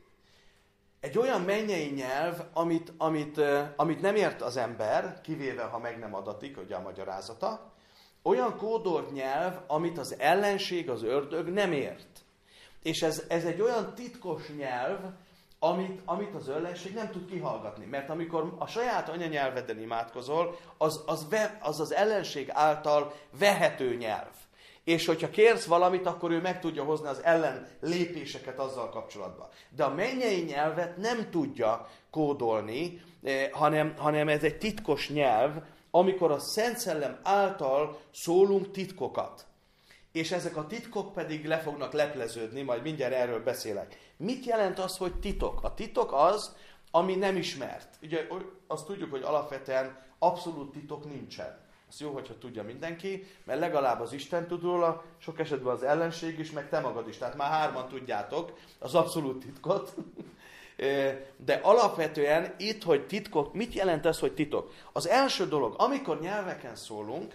S1: Egy olyan mennyei nyelv, amit, amit, amit nem ért az ember, kivéve ha meg nem adatik, ugye a magyarázata. Olyan kódolt nyelv, amit az ellenség, az ördög nem ért. És ez, ez egy olyan titkos nyelv, amit, amit az ellenség nem tud kihallgatni. Mert amikor a saját anyanyelveden imádkozol, az az, ve, az az ellenség által vehető nyelv. És hogyha kérsz valamit, akkor ő meg tudja hozni az ellen lépéseket azzal kapcsolatban. De a mennyei nyelvet nem tudja kódolni, hanem, hanem ez egy titkos nyelv, amikor a Szent Szellem által szólunk titkokat. És ezek a titkok pedig le fognak lepleződni, majd mindjárt erről beszélek. Mit jelent az, hogy titok? A titok az, ami nem ismert. Ugye azt tudjuk, hogy alapvetően abszolút titok nincsen. Ez jó, hogyha tudja mindenki, mert legalább az Isten tud róla, sok esetben az ellenség is, meg te magad is. Tehát már hárman tudjátok az abszolút titkot. De alapvetően itt, hogy titkok, mit jelent ez, hogy titok? Az első dolog, amikor nyelveken szólunk,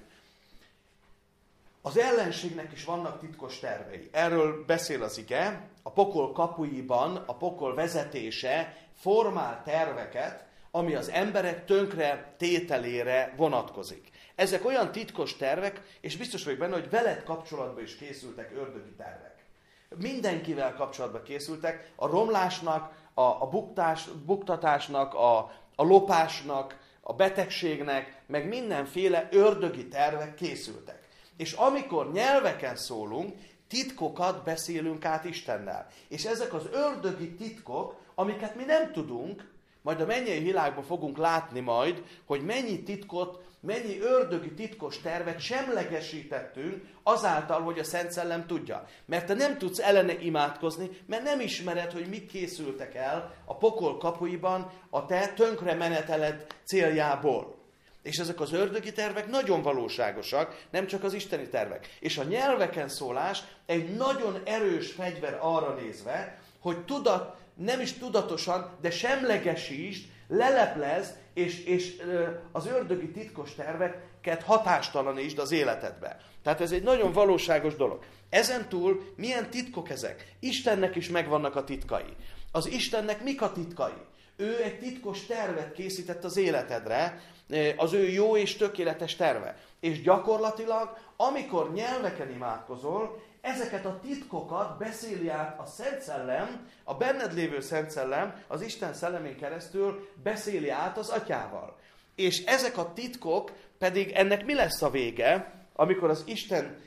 S1: az ellenségnek is vannak titkos tervei. Erről beszél az ige, a pokol kapuiban a pokol vezetése formál terveket, ami az emberek tönkre tételére vonatkozik. Ezek olyan titkos tervek, és biztos vagyok benne, hogy veled kapcsolatban is készültek ördögi tervek. Mindenkivel kapcsolatban készültek, a romlásnak, a, a buktás, buktatásnak, a, a lopásnak, a betegségnek, meg mindenféle ördögi tervek készültek. És amikor nyelveken szólunk, titkokat beszélünk át Istennel. És ezek az ördögi titkok, amiket mi nem tudunk, majd a mennyei világban fogunk látni majd, hogy mennyi titkot, mennyi ördögi titkos tervet semlegesítettünk azáltal, hogy a Szent Szellem tudja. Mert te nem tudsz ellene imádkozni, mert nem ismered, hogy mik készültek el a pokol kapuiban a te tönkre meneteled céljából. És ezek az ördögi tervek nagyon valóságosak, nem csak az isteni tervek. És a nyelveken szólás egy nagyon erős fegyver arra nézve, hogy tudat, nem is tudatosan, de semlegesítsd, leleplezd, és, és az ördögi titkos terveket hatástalanítsd az életedbe. Tehát ez egy nagyon valóságos dolog. Ezen túl milyen titkok ezek? Istennek is megvannak a titkai. Az Istennek mik a titkai? Ő egy titkos tervet készített az életedre, az ő jó és tökéletes terve. És gyakorlatilag, amikor nyelveken imádkozol, ezeket a titkokat beszéli át a Szent Szellem, a benned lévő Szent Szellem, az Isten szellemén keresztül beszéli át az Atyával. És ezek a titkok pedig ennek mi lesz a vége, amikor az Isten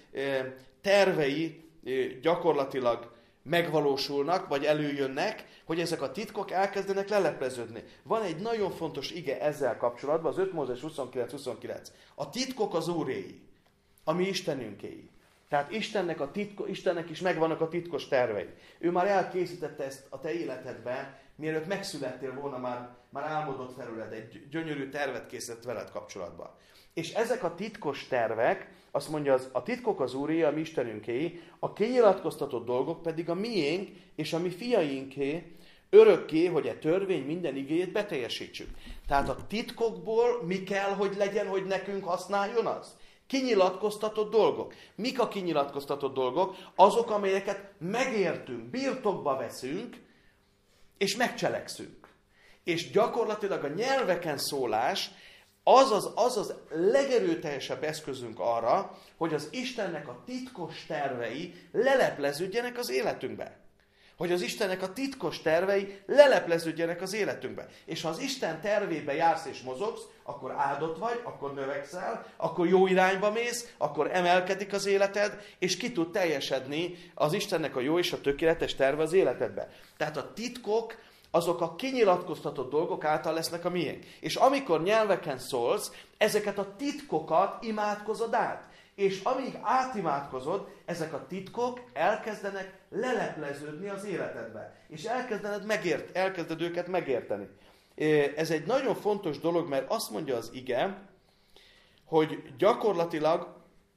S1: tervei gyakorlatilag megvalósulnak, vagy előjönnek, hogy ezek a titkok elkezdenek lelepleződni. Van egy nagyon fontos ige ezzel kapcsolatban, az öt Mózes huszonkilenc huszonkilenc. A titkok az Úréi, a mi Istenünkéi. Tehát Istennek, a titko, Istennek is megvannak a titkos tervei. Ő már elkészítette ezt a te életedbe, mielőtt megszülettél volna, már, már álmodott felőled, egy gyönyörű tervet készített veled kapcsolatban. És ezek a titkos tervek, azt mondja, az, a titkok az Úréi, a mi Istenünkéi, a kinyilatkoztatott dolgok pedig a miénk és a mi fiainké, örökké, hogy a törvény minden igéjét beteljesítsük. Tehát a titkokból mi kell, hogy legyen, hogy nekünk használjon az? Kinyilatkoztatott dolgok. Mik a kinyilatkoztatott dolgok? Azok, amelyeket megértünk, birtokba veszünk, és megcselekszünk. És gyakorlatilag a nyelveken szólás az az, az az legerőteljesebb eszközünk arra, hogy az Istennek a titkos tervei lelepleződjenek az életünkbe. Hogy az Istennek a titkos tervei lelepleződjenek az életünkbe. És ha az Isten tervébe jársz és mozogsz, akkor áldott vagy, akkor növekszel, akkor jó irányba mész, akkor emelkedik az életed, és ki tud teljesedni az Istennek a jó és a tökéletes terve az életedbe. Tehát a titkok, azok a kinyilatkoztatott dolgok által lesznek a miénk. És amikor nyelveken szólsz, ezeket a titkokat imádkozod át. És amíg átimádkozod, ezek a titkok elkezdenek lelepleződni az életedbe. És elkezdened megért, elkezded őket megérteni. Ez egy nagyon fontos dolog, mert azt mondja az ige, hogy gyakorlatilag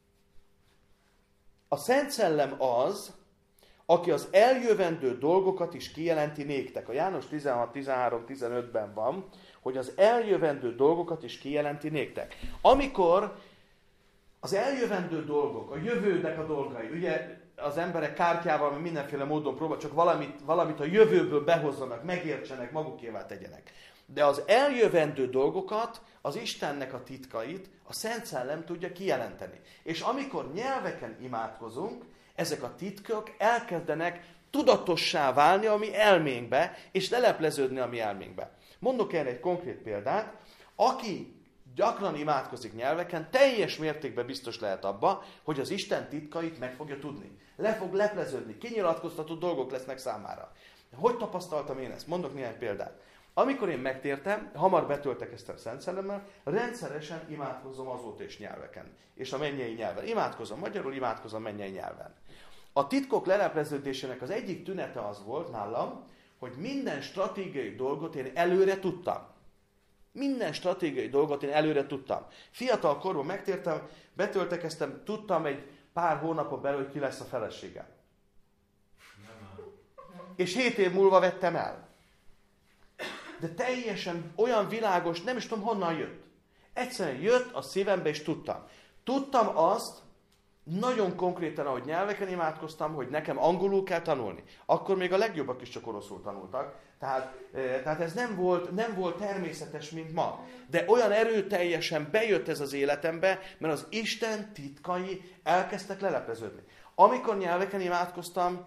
S1: a Szent Szellem az, aki az eljövendő dolgokat is kijelenti néktek. A János tizenhat, tizenhárom, tizenötben van, hogy az eljövendő dolgokat is kijelenti néktek. Amikor az eljövendő dolgok, a jövőnek a dolgai, ugye az emberek kártyával mindenféle módon próbál, csak valamit, valamit a jövőből behozzanak, megértsenek, magukévá tegyenek. De az eljövendő dolgokat, az Istennek a titkait a Szent Szellem tudja kijelenteni. És amikor nyelveken imádkozunk, ezek a titkok elkezdenek tudatossá válni a mi elménkbe, és lelepleződni a mi elménkbe. Mondok erre egy konkrét példát. Aki gyakran imádkozik nyelveken, teljes mértékben biztos lehet abba, hogy az Isten titkait meg fogja tudni. Le fog lepleződni, kinyilatkoztatott dolgok lesznek számára. Hogy tapasztaltam én ezt? Mondok néhány példát. Amikor én megtértem, hamar betöltekeztem Szent Szellemmel, rendszeresen imádkozom azóta is nyelveken. És a mennyei nyelven. Imádkozom magyarul, imádkozom mennyei nyelven. A titkok lelepleződésének az egyik tünete az volt nálam, hogy minden stratégiai dolgot én előre tudtam. Minden stratégiai dolgot én előre tudtam. Fiatal korban megtértem, betöltekeztem, tudtam egy pár hónapon belül, hogy ki lesz a feleségem. És hét év múlva vettem el. De teljesen olyan világos, nem is tudom honnan jött. Egyszerűen jött a szívembe, és tudtam. Tudtam azt, nagyon konkrétan, ahogy nyelveken imádkoztam, hogy nekem angolul kell tanulni. Akkor még a legjobbak is csak oroszul tanultak. Tehát, tehát ez nem volt, nem volt természetes, mint ma. De olyan erőteljesen bejött ez az életembe, mert az Isten titkai elkezdtek lelepleződni. Amikor nyelveken imádkoztam,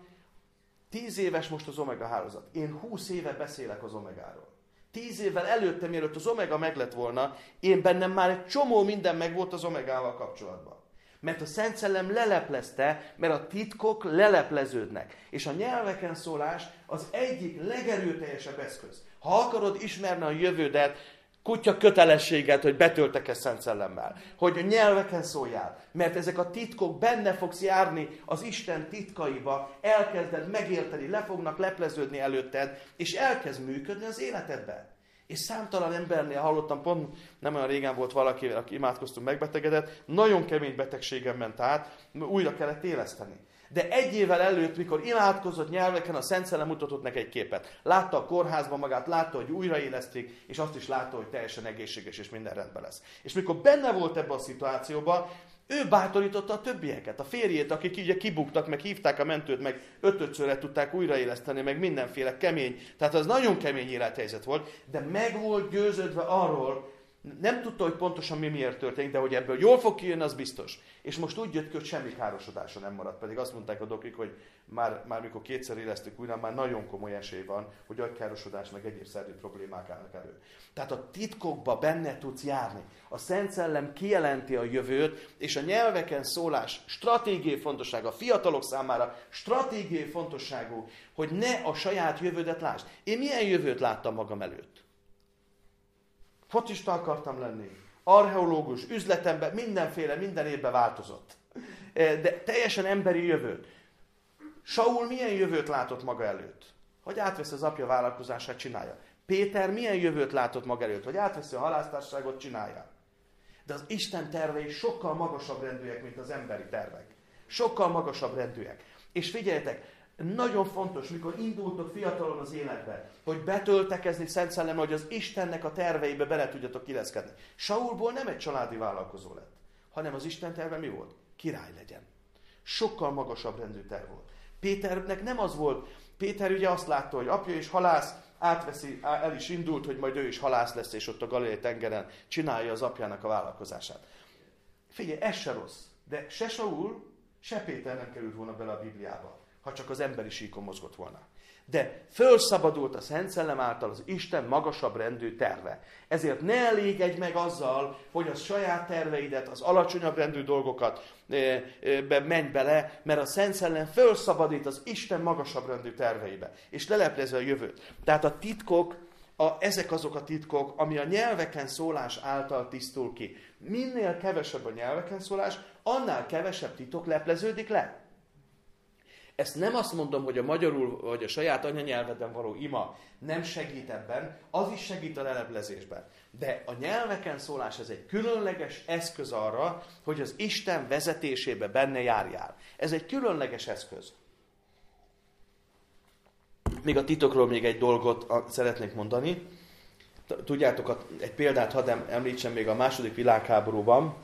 S1: tíz éves most az Omega hálózat. Én húsz éve beszélek az Omegáról. Tíz évvel előtte, mielőtt az Omega meglett volna, én bennem már egy csomó minden megvolt az Omegával kapcsolatban. Mert a Szent Szellem leleplezte, mert a titkok lelepleződnek. És a nyelveken szólás az egyik legerőteljesebb eszköz. Ha akarod ismerni a jövődet, kutya kötelességet, hogy betöltekezz Szent Szellemmel. Hogy a nyelveken szóljál. Mert ezek a titkok, benne fogsz járni az Isten titkaiba, elkezded megérteni, le fognak lepleződni előtted, és elkezd működni az életedben. És számtalan embernél hallottam, pont nem olyan régen volt valaki, aki imádkoztunk, megbetegedett, nagyon kemény betegségem ment át, újra kellett éleszteni. De egy évvel előtt, mikor imádkozott nyelveken, a Szent Szellem mutatott neki egy képet. Látta a kórházban magát, látta, hogy újraélesztik, és azt is látta, hogy teljesen egészséges, és minden rendben lesz. És mikor benne volt ebben a szituációban, ő bátorította a többieket, a férjét, akik ugye kibuktak, meg hívták a mentőt, meg öt-ötszörre tudták újraéleszteni, meg mindenféle kemény. Tehát az nagyon kemény élethelyzet volt, de meg volt győződve arról, nem tudta, hogy pontosan mi miért történik, de hogy ebből jól fog kijönni, az biztos. És most úgy jött ki, hogy semmi károsodása nem maradt. Pedig azt mondták a dokik, hogy már, már mikor kétszer élesztük újra, már nagyon komoly esély van, hogy agykárosodás meg egyéb szervi problémák állnak elő. Tehát a titkokba benne tudsz járni. A Szent Szellem kijelenti a jövőt, és a nyelveken szólás stratégiai fontossága, a fiatalok számára stratégiai fontosságú, hogy ne a saját jövődet lásd. Én milyen jövőt láttam magam előtt? Focista akartam lenni, archeológus, üzletember, mindenféle, minden évben változott. De teljesen emberi jövőt. Saul milyen jövőt látott maga előtt? Hogy átveszi az apja vállalkozását, csinálja. Péter milyen jövőt látott maga előtt? Hogy átveszi a halásztársaságot, csinálja. De az Isten tervei sokkal magasabb rendűek, mint az emberi tervek. Sokkal magasabb rendűek. És figyeljetek, nagyon fontos, mikor indultok fiatalon az életbe, hogy betöltekezni Szent Szellemmel, hogy az Istennek a terveibe bele tudjatok illeszkedni. Saulból nem egy családi vállalkozó lett, hanem az Isten terve mi volt? Király legyen. Sokkal magasabb rendű terv volt. Péternek nem az volt, Péter ugye azt látta, hogy apja is halász, átveszi, el is indult, hogy majd ő is halász lesz, és ott a Galilei tengeren csinálja az apjának a vállalkozását. Figyelj, ez se rossz, de se Saul, se Péter nem került volna bele a Bibliába, ha csak az emberi síkon mozgott volna. De fölszabadult a Szent Szellem által az Isten magasabb rendű terve. Ezért ne elégedj meg azzal, hogy a saját terveidet, az alacsonyabb rendű dolgokat be menj bele, mert a Szent Szellem fölszabadít az Isten magasabb rendű terveibe, és leleplezi a jövőt. Tehát a titkok, a, ezek azok a titkok, ami a nyelveken szólás által tisztul ki. Minél kevesebb a nyelveken szólás, annál kevesebb titok lepleződik le. Ezt nem azt mondom, hogy a magyarul vagy a saját anyanyelveden való ima nem segít ebben, az is segít a leleplezésben. De a nyelveken szólás ez egy különleges eszköz arra, hogy az Isten vezetésébe benne járjál. Ez egy különleges eszköz. Még a titokról még egy dolgot szeretnék mondani. Tudjátok, egy példát hadd említsem még a második világháborúban,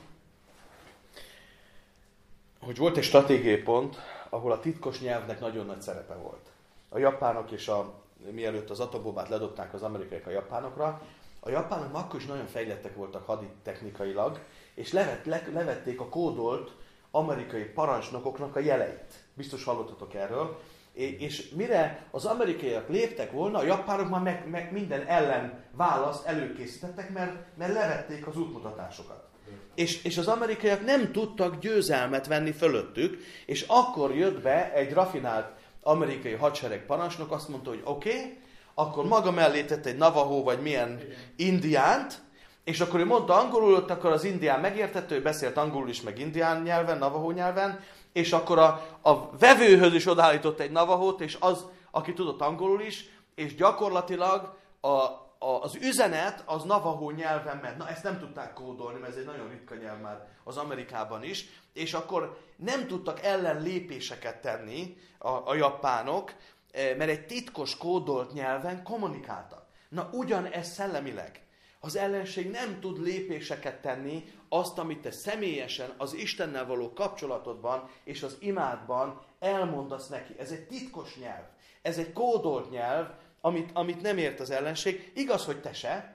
S1: hogy volt egy stratégiai pont, ahol a titkos nyelvnek nagyon nagy szerepe volt. A japánok és a, mielőtt az atombombát ledobták az amerikaiak a japánokra, a japánok akkor is nagyon fejlettek voltak haditechnikailag, és levet, le, levették a kódolt amerikai parancsnokoknak a jeleit. Biztos hallottatok erről. És mire az amerikaiak léptek volna, a japánok már meg, meg minden ellen választ előkészítettek, mert, mert levették az útmutatásokat. És, és az amerikaiak nem tudtak győzelmet venni fölöttük, és akkor jött be egy rafinált amerikai hadsereg parancsnok, azt mondta, hogy oké, okay, akkor maga mellé tett egy navajo vagy milyen indiánt, és akkor ő mondta angolul, ott akkor az indián megértette, ő beszélt angolul is, meg indián nyelven, navajo nyelven, és akkor a, a vevőhöz is odaállított egy navahót, és az, aki tudott angolul is, és gyakorlatilag a, a, az üzenet az navajo nyelven ment. Na, ezt nem tudták kódolni, mert ez egy nagyon ritka nyelv már az Amerikában is, és akkor nem tudtak ellenlépéseket tenni a, a japánok, mert egy titkos kódolt nyelven kommunikáltak. Na, ugyanez szellemileg. Az ellenség nem tud lépéseket tenni, azt, amit te személyesen az Istennel való kapcsolatodban és az imádban elmondasz neki. Ez egy titkos nyelv. Ez egy kódolt nyelv, amit, amit nem ért az ellenség. Igaz, hogy te se.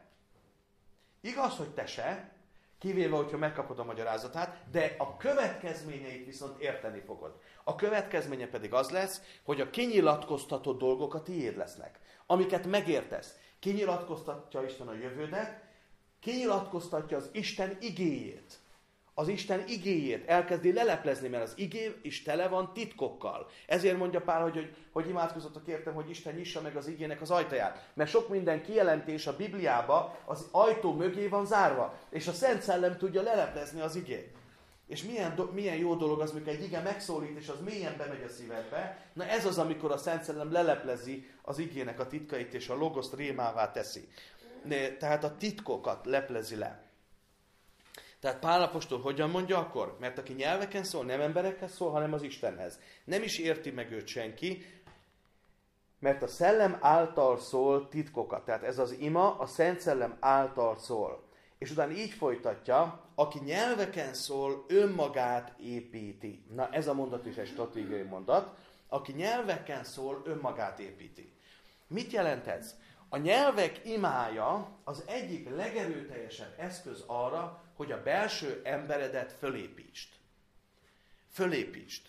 S1: Igaz, hogy te se. Kivéve, hogyha megkapod a magyarázatát, de a következményeit viszont érteni fogod. A következménye pedig az lesz, hogy a kinyilatkoztatott dolgok a tiéd lesznek. Amiket megértesz. Kinyilatkoztatja Isten a jövődet, kinyilatkoztatja az Isten igéjét. Az Isten igéjét elkezdi leleplezni, mert az igé is tele van titkokkal. Ezért mondja Pál, hogy, hogy, hogy imádkozzatok értem, hogy Isten nyissa meg az igének az ajtaját. Mert sok minden kijelentés a Bibliába az ajtó mögé van zárva, és a Szent Szellem tudja leleplezni az igét. És milyen, do, milyen jó dolog az, amikor egy ige megszólít, és az mélyen bemegy a szívedbe. Na ez az, amikor a Szent Szellem leleplezi az igének a titkait, és a logoszt rémává teszi. Tehát a titkokat leplezi le. Tehát Pál apostol hogyan mondja akkor? Mert aki nyelveken szól, nem emberekhez szól, hanem az Istenhez. Nem is érti meg őt senki, mert a Szellem által szól titkokat. Tehát ez az ima a Szent Szellem által szól. És utána így folytatja, aki nyelveken szól, önmagát építi. Na ez a mondat is egy stratégiai mondat. Aki nyelveken szól, önmagát építi. Mit jelent ez? A nyelvek imája az egyik legerőteljesebb eszköz arra, hogy a belső emberedet fölépítsd. Fölépítsd.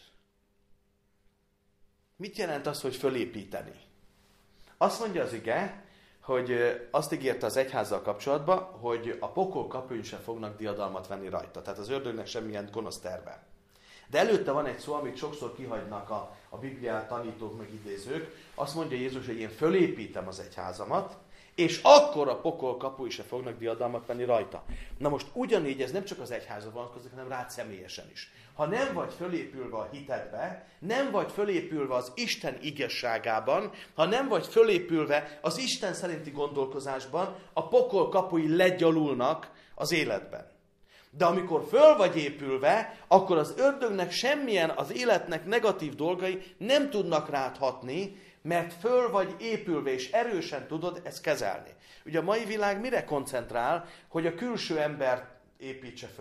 S1: Mit jelent az, hogy fölépíteni? Azt mondja az ige, hogy azt ígérte az egyházzal kapcsolatban, hogy a pokol kapuin sem fognak diadalmat venni rajta. Tehát az ördögnek semmilyen gonosz terve. De előtte van egy szó, amit sokszor kihagynak a, a Bibliát tanítók, meg idézők. Azt mondja Jézus, hogy én fölépítem az egyházamat, és akkor a pokol kapui se fognak diadalmat venni rajta. Na most ugyanígy ez nem csak az egyházra vonatkozik, hanem rád személyesen is. Ha nem vagy fölépülve a hitedbe, nem vagy fölépülve az Isten igazságában, ha nem vagy fölépülve az Isten szerinti gondolkozásban, a pokol kapui legyalulnak az életben. De amikor föl vagy épülve, akkor az ördögnek semmilyen az életnek negatív dolgai nem tudnak rád hatni, mert föl vagy épülve, és erősen tudod ezt kezelni. Ugye a mai világ mire koncentrál, hogy a külső embert építse föl.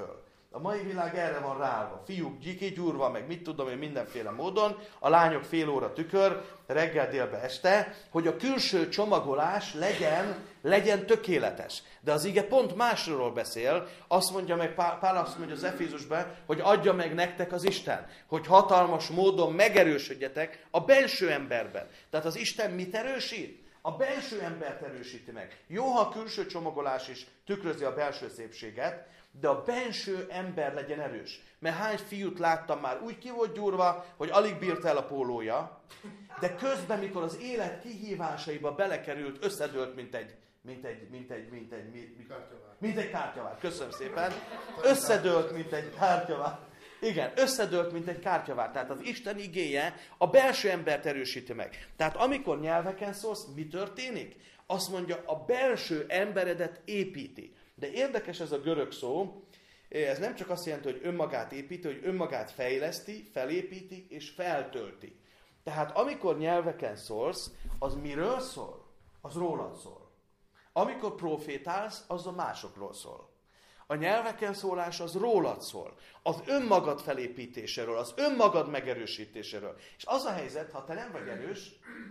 S1: A mai világ erre van ráállva. Fiúk kigyúrva, meg mit tudom én mindenféle módon, a lányok fél óra tükör, reggel, délbe, este, hogy a külső csomagolás legyen, legyen tökéletes. De az ige pont másról beszél, azt mondja meg, Pál azt mondja az Efézusban, hogy adja meg nektek az Isten, hogy hatalmas módon megerősödjetek a belső emberben. Tehát az Isten mit erősít? A belső embert erősíti meg. Jó, ha a külső csomagolás is tükrözi a belső szépséget, de a belső ember legyen erős. Mert hány fiút láttam már, úgy ki volt gyúrva, hogy alig bírta el a pólója, de közben, mikor az élet kihívásaiba belekerült, összedőlt, mint egy, mint egy, mint egy, mint egy, mint egy, mint egy kártyavár. Köszönöm szépen. Összedőlt, mint egy kártyavár. Igen, összedőlt, mint egy kártyavár. Tehát az Isten igéje a belső embert erősíti meg. Tehát amikor nyelveken szólsz, mi történik? Azt mondja, a belső emberedet építi. De érdekes ez a görög szó, ez nem csak azt jelenti, hogy önmagát építi, hogy önmagát fejleszti, felépíti és feltölti. Tehát amikor nyelveken szólsz, az miről szól? Az rólad szól. Amikor profétálsz, az a másokról szól. A nyelveken szólás az rólad szól. Az önmagad felépítéséről, az önmagad megerősítéséről. És az a helyzet, ha te nem vagy erős,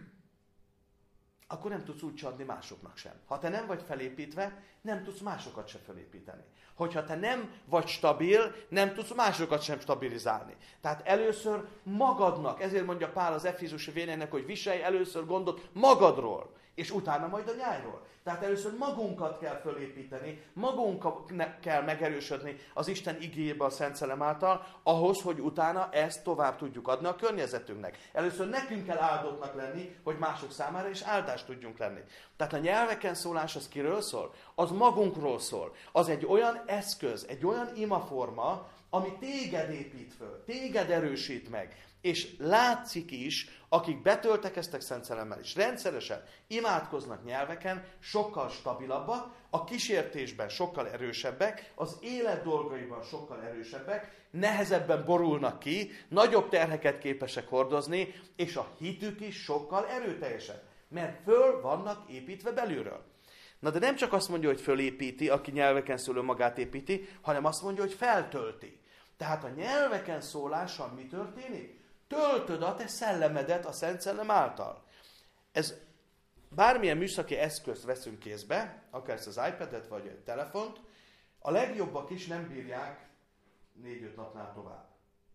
S1: akkor nem tudsz úgy adni másoknak sem. Ha te nem vagy felépítve, nem tudsz másokat sem felépíteni. Hogyha te nem vagy stabil, nem tudsz másokat sem stabilizálni. Tehát először magadnak, ezért mondja Pál az efézusi vénének, hogy viselj először gondot magadról, és utána majd a nyájról. Tehát először magunkat kell fölépíteni, magunkat kell megerősödni az Isten igéjébe a Szent Szellem által, ahhoz, hogy utána ezt tovább tudjuk adni a környezetünknek. Először nekünk kell áldottnak lenni, hogy mások számára is áldást tudjunk lenni. Tehát a nyelveken szólás az kiről szól? Az magunkról szól. Az egy olyan eszköz, egy olyan imaforma, ami téged épít föl, téged erősít meg. És látszik is, akik betöltekeztek Szent Szellemmel is rendszeresen, imádkoznak nyelveken, sokkal stabilabbak, a kísértésben sokkal erősebbek, az élet dolgaiban sokkal erősebbek, nehezebben borulnak ki, nagyobb terheket képesek hordozni, és a hitük is sokkal erőteljesebb, mert föl vannak építve belülről. Na de nem csak azt mondja, hogy fölépíti, aki nyelveken szóló magát építi, hanem azt mondja, hogy feltölti. Tehát a nyelveken szólással mi történik? Töltöd a te szellemedet a Szent Szellem által. Ez bármilyen műszaki eszközt veszünk kézbe, akár ezt az iPadet vagy egy telefont, a legjobbak is nem bírják négy-öt napnál tovább.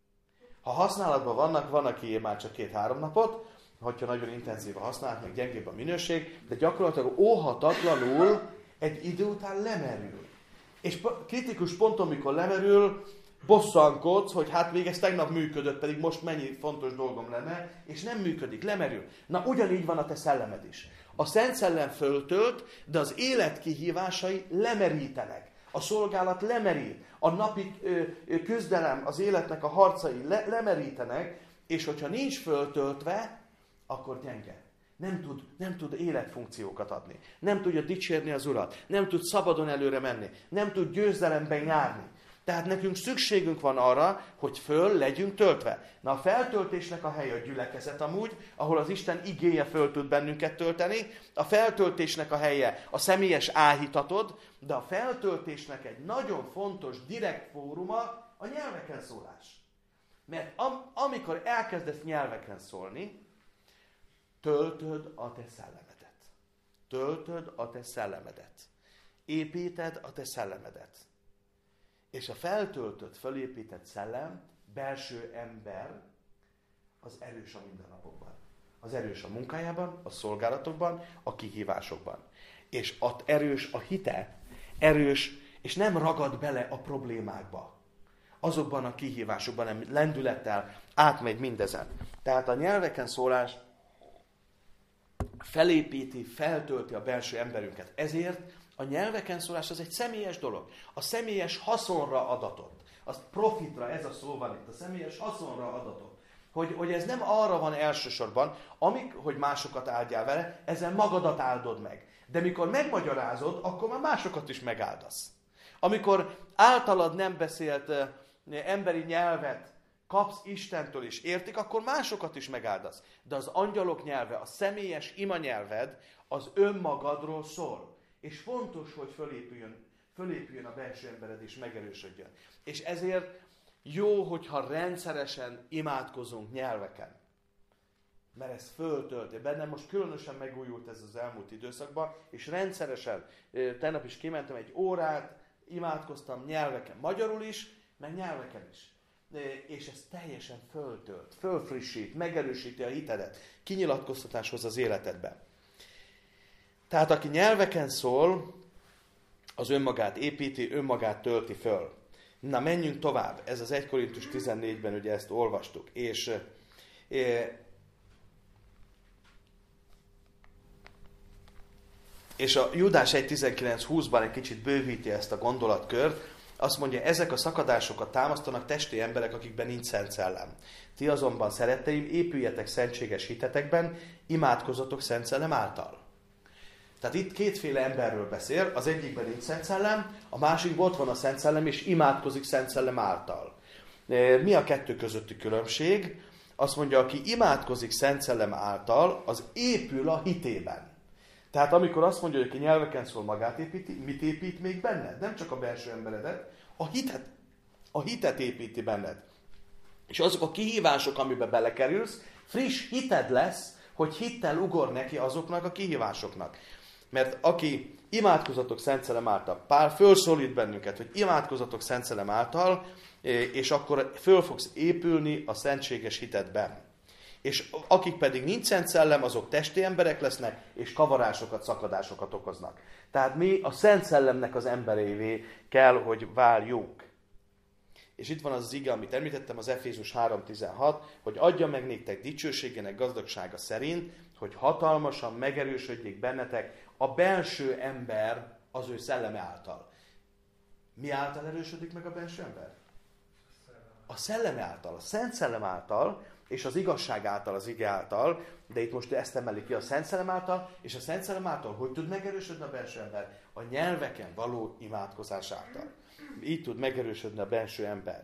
S1: Ha használatban vannak, van, aki már csak két-három napot, hogyha nagyon intenzíven használják, meg gyengébb a minőség, de gyakorlatilag óhatatlanul egy idő után lemerül. És kritikus ponton, mikor lemerül, bosszankodsz, hogy hát még ez tegnap működött, pedig most mennyi fontos dolgom lenne, és nem működik, lemerül. Na ugyanígy van a te szellemed is. A Szent Szellem föltölt, de az élet kihívásai lemerítenek. A szolgálat lemerít. A napi ö, ö, küzdelem, az életnek a harcai le, lemerítenek, és hogyha nincs föltöltve, akkor gyenge. Nem tud, nem tud életfunkciókat adni. Nem tudja dicsérni az Urat. Nem tud szabadon előre menni. Nem tud győzelemben járni. Tehát nekünk szükségünk van arra, hogy föl legyünk töltve. Na a feltöltésnek a helye a gyülekezet amúgy, ahol az Isten igéje föl tud bennünket tölteni. A feltöltésnek a helye a személyes áhítatod, de a feltöltésnek egy nagyon fontos, direkt fóruma a nyelveken szólás. Mert am- amikor elkezdesz nyelveken szólni, töltöd a te szellemedet. Töltöd a te szellemedet. Építed a te szellemedet. És a feltöltött, fölépített szellem, belső ember, az erős a mindennapokban. Az erős a munkájában, a szolgálatokban, a kihívásokban. És ott erős a hite, erős, és nem ragad bele a problémákba. Azokban a kihívásokban, nem lendülettel átmegy mindezen. Tehát a nyelveken szólás felépíti, feltölti a belső emberünket. Ezért a nyelveken szólás az egy személyes dolog. A személyes haszonra adatott. Az profitra, ez a szó van itt, a személyes haszonra adatott. Hogy, hogy ez nem arra van elsősorban, amik, hogy másokat áldjál vele, ezzel magadat áldod meg. De mikor megmagyarázod, akkor már másokat is megáldasz. Amikor általad nem beszélt uh, emberi nyelvet kapsz Istentől is értik, akkor másokat is megáldasz. De az angyalok nyelve, a személyes ima nyelved az önmagadról szól. És fontos, hogy fölépüljön, fölépüljön a belső embered és megerősödjön. És ezért jó, hogyha rendszeresen imádkozunk nyelveken. Mert ez föltölti. Bennem most különösen megújult ez az elmúlt időszakban, és rendszeresen, tegnap is kimentem egy órát, imádkoztam nyelveken, magyarul is, meg nyelveken is. És ez teljesen föltölt, fölfrissít, megerősíti a hitedet, kinyilatkoztatáshoz az életedben. Tehát aki nyelveken szól, az önmagát építi, önmagát tölti föl. Na, menjünk tovább. Ez az egy Korintus tizennégyben ugye ezt olvastuk. És, és a Júdás egy tizenkilenc húszban egy kicsit bővíti ezt a gondolatkört. Azt mondja, ezek a szakadásokat támasztanak testi emberek, akikben nincs Szent Szellem. Ti azonban, szeretteim, épüljetek szentséges hitetekben, imádkozatok Szent Szellem által. Tehát itt kétféle emberről beszél, az egyikben nincs Szent Szellem, a másikban ott van a Szent Szellem, és imádkozik Szent Szellem által. Mi a kettő közötti különbség? Azt mondja, aki imádkozik Szent Szellem által, az épül a hitében. Tehát amikor azt mondja, hogy aki nyelveken szól, magát építi, mit épít még benned? Nem csak a belső emberedet, a hitet, a hitet építi benned. És azok a kihívások, amiben belekerülsz, friss hited lesz, hogy hittel ugor neki azoknak a kihívásoknak. Mert aki imádkozatok Szent Szellem által, Pál fölszólít bennünket, hogy imádkozatok Szent Szellem által, és akkor föl fogsz épülni a szentséges hitedben. És akik pedig nincs Szent Szellem, azok testi emberek lesznek, és kavarásokat, szakadásokat okoznak. Tehát mi a Szent Szellemnek az emberévé kell, hogy váljunk. És itt van az az ige, amit említettem, az Efézus három tizenhat, hogy adja meg néktek dicsőségének gazdagsága szerint, hogy hatalmasan megerősödjék bennetek a belső ember az ő szelleme által. Mi által erősödik meg a belső ember? A szelleme által, a Szent Szellem által, és az igazság által, az ige által, de itt most ezt emeli ki a Szent Szellem által, és a Szent Szellem által hogy tud megerősödni a belső ember? A nyelveken való imádkozás által. Így tud megerősödni a belső ember.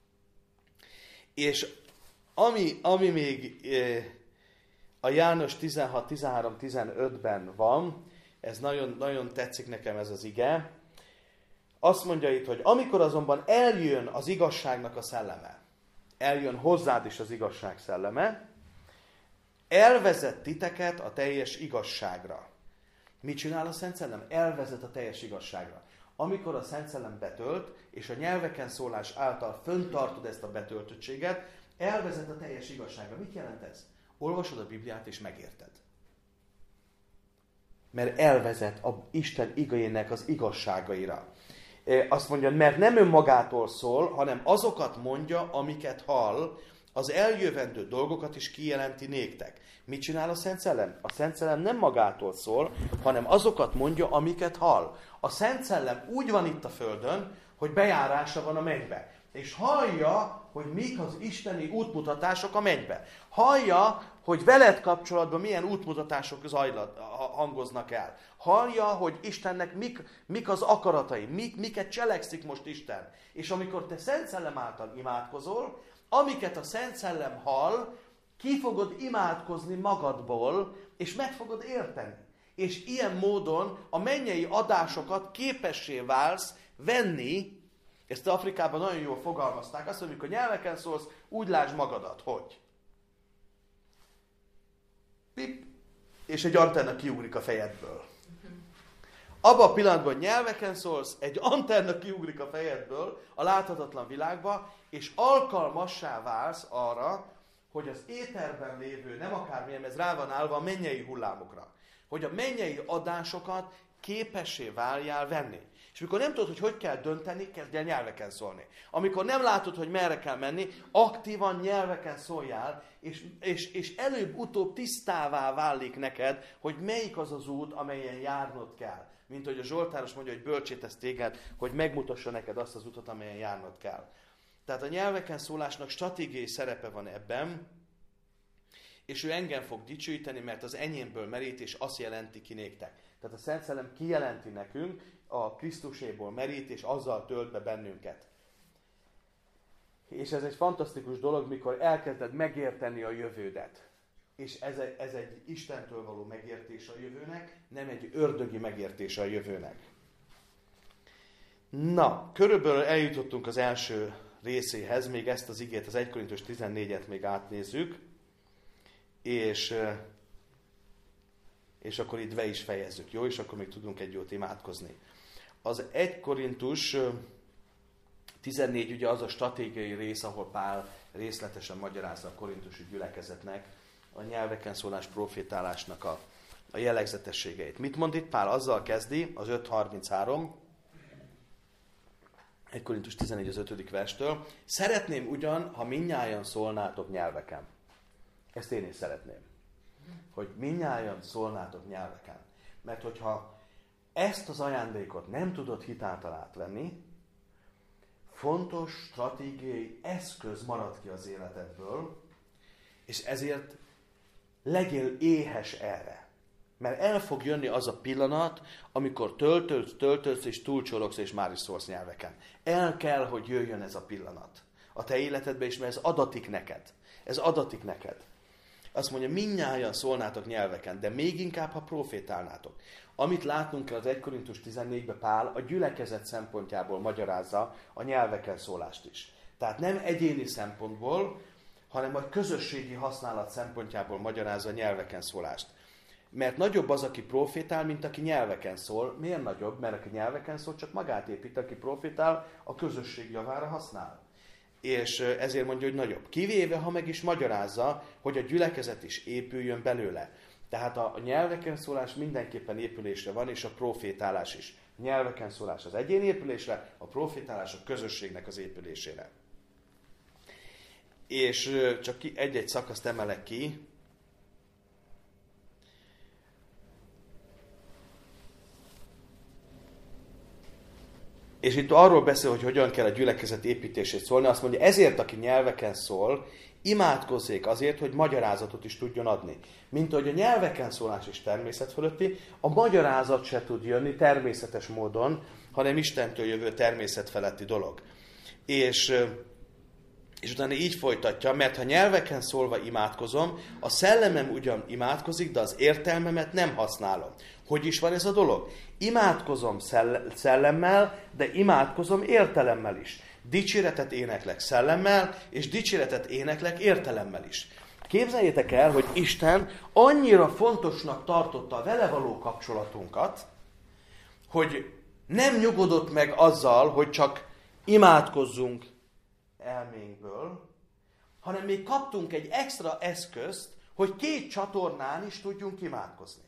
S1: És ami, ami még a János tizenhat tizenhárom tizenötben van, ez nagyon, nagyon tetszik nekem ez az ige, azt mondja itt, hogy amikor azonban eljön az igazságnak a szelleme, eljön hozzád is az igazság szelleme, elvezet titeket a teljes igazságra. Mit csinál a Szent Szellem? Elvezet a teljes igazságra. Amikor a Szent Szellem betölt, és a nyelveken szólás által föntartod ezt a betöltöttséget, elvezet a teljes igazságra. Mit jelent ez? Olvasod a Bibliát és megérted. Mert elvezet a Isten igéjének az igazságaira. Azt mondja, mert nem önmagától szól, hanem azokat mondja, amiket hall, az eljövendő dolgokat is kijelenti néktek. Mit csinál a Szent Szellem? A Szent Szellem nem magától szól, hanem azokat mondja, amiket hall. A Szent Szellem úgy van itt a földön, hogy bejárása van a mennybe. És hallja, hogy mik az isteni útmutatások a mennybe. Hallja, hogy veled kapcsolatban milyen útmutatások zajlat, hangoznak el. Hallja, hogy Istennek mik, mik az akaratai, mik, miket cselekszik most Isten. És amikor te Szent Szellem által imádkozol, amiket a Szent Szellem hall, ki fogod imádkozni magadból, és meg fogod érteni. És ilyen módon a mennyei adásokat képessé válsz venni. Ezt Afrikában nagyon jól fogalmazták. Azt mondjuk, hogy nyelveken szólsz, úgy lásd magadat, hogy. Pip, és egy antenna kiugrik a fejedből. Abban a pillanatban nyelveken szólsz, egy antenna kiugrik a fejedből a láthatatlan világba, és alkalmassá válsz arra, hogy az éterben lévő, nem akármilyen, ez rá van állva a mennyei hullámokra. Hogy a mennyei adásokat képessé váljál venni. És amikor nem tudod, hogy hogy kell dönteni, kezdj el nyelveken szólni. Amikor nem látod, hogy merre kell menni, aktívan nyelveken szóljál, és, és, és előbb-utóbb tisztává válik neked, hogy melyik az az út, amelyen járnod kell. Mint hogy a Zsoltáros mondja, hogy bölcsítesz téged, hogy megmutassa neked azt az utat, amelyen járnod kell. Tehát a nyelveken szólásnak stratégiai szerepe van ebben, és ő engem fog dicsőíteni, mert az enyémből merít, és azt jelenti ki néktek. Tehát a Szent Szellem kijelenti nekünk, a Krisztuséból merít, és azzal tölt be bennünket. És ez egy fantasztikus dolog, mikor elkezded megérteni a jövődet. És ez egy, ez egy Istentől való megértés a jövőnek, nem egy ördögi megértés a jövőnek. Na, körülbelül eljutottunk az első részéhez, még ezt az igét, az egy Korintus tizennégyet még átnézzük, és, és akkor itt be is fejezzük, jó? És akkor még tudunk egy jót imádkozni. Az egy Korintus tizennégy ugye az a stratégiai rész, ahol Pál részletesen magyarázza a korintusi gyülekezetnek a nyelveken szólás profétálásnak a, a jellegzetességeit. Mit mond itt Pál? Azzal kezdi, az öt harminchárom, egy Korintus tizennégy az ötödik verstől. Szeretném ugyan, ha mindnyájan szólnátok nyelveken. Ezt én is szeretném. Hogy mindnyájan szólnátok nyelveken. Mert hogyha ezt az ajándékot nem tudod hitáltal átvenni, fontos stratégiai eszköz marad ki az életedből, és ezért legyél éhes erre. Mert el fog jönni az a pillanat, amikor töltölsz, töltölsz, és túlcsorogsz, és már is szólsz nyelveken. El kell, hogy jöjjön ez a pillanat. A te életedbe is, mert ez adatik neked. Ez adatik neked. Azt mondja, mindnyájan szólnátok nyelveken, de még inkább, ha profétálnátok. Amit látnunk kell az egy Korintus tizennégyben Pál a gyülekezet szempontjából magyarázza a nyelveken szólást is. Tehát nem egyéni szempontból, hanem a közösségi használat szempontjából magyarázza a nyelveken szólást. Mert nagyobb az, aki profétál, mint aki nyelveken szól. Miért nagyobb? Mert aki nyelveken szól, csak magát épít, aki profétál, a közösség javára használ. És ezért mondja, hogy nagyobb. Kivéve, ha meg is magyarázza, hogy a gyülekezet is épüljön belőle. Tehát a nyelveken szólás mindenképpen épülésre van, és a profétálás is. A nyelveken szólás az egyéni épülésre, a profétálás a közösségnek az épülésére. És csak egy-egy szakaszt emelek ki. És itt arról beszél, hogy hogyan kell a gyülekezet építését szólni. Azt mondja, ezért, aki nyelveken szól, imádkozzék azért, hogy magyarázatot is tudjon adni. Mint ahogy a nyelveken szólás is természet fölötti, a magyarázat se tud jönni természetes módon, hanem Istentől jövő természet feletti dolog. És, és utána így folytatja, mert ha nyelveken szólva imádkozom, a szellemem ugyan imádkozik, de az értelmemet nem használom. Hogy is van ez a dolog? Imádkozom szellemmel, de imádkozom értelemmel is. Dicséretet éneklek szellemmel, és dicséretet éneklek értelemmel is. Képzeljétek el, hogy Isten annyira fontosnak tartotta a vele való kapcsolatunkat, hogy nem nyugodott meg azzal, hogy csak imádkozzunk elménkből, hanem még kaptunk egy extra eszközt, hogy két csatornán is tudjunk imádkozni.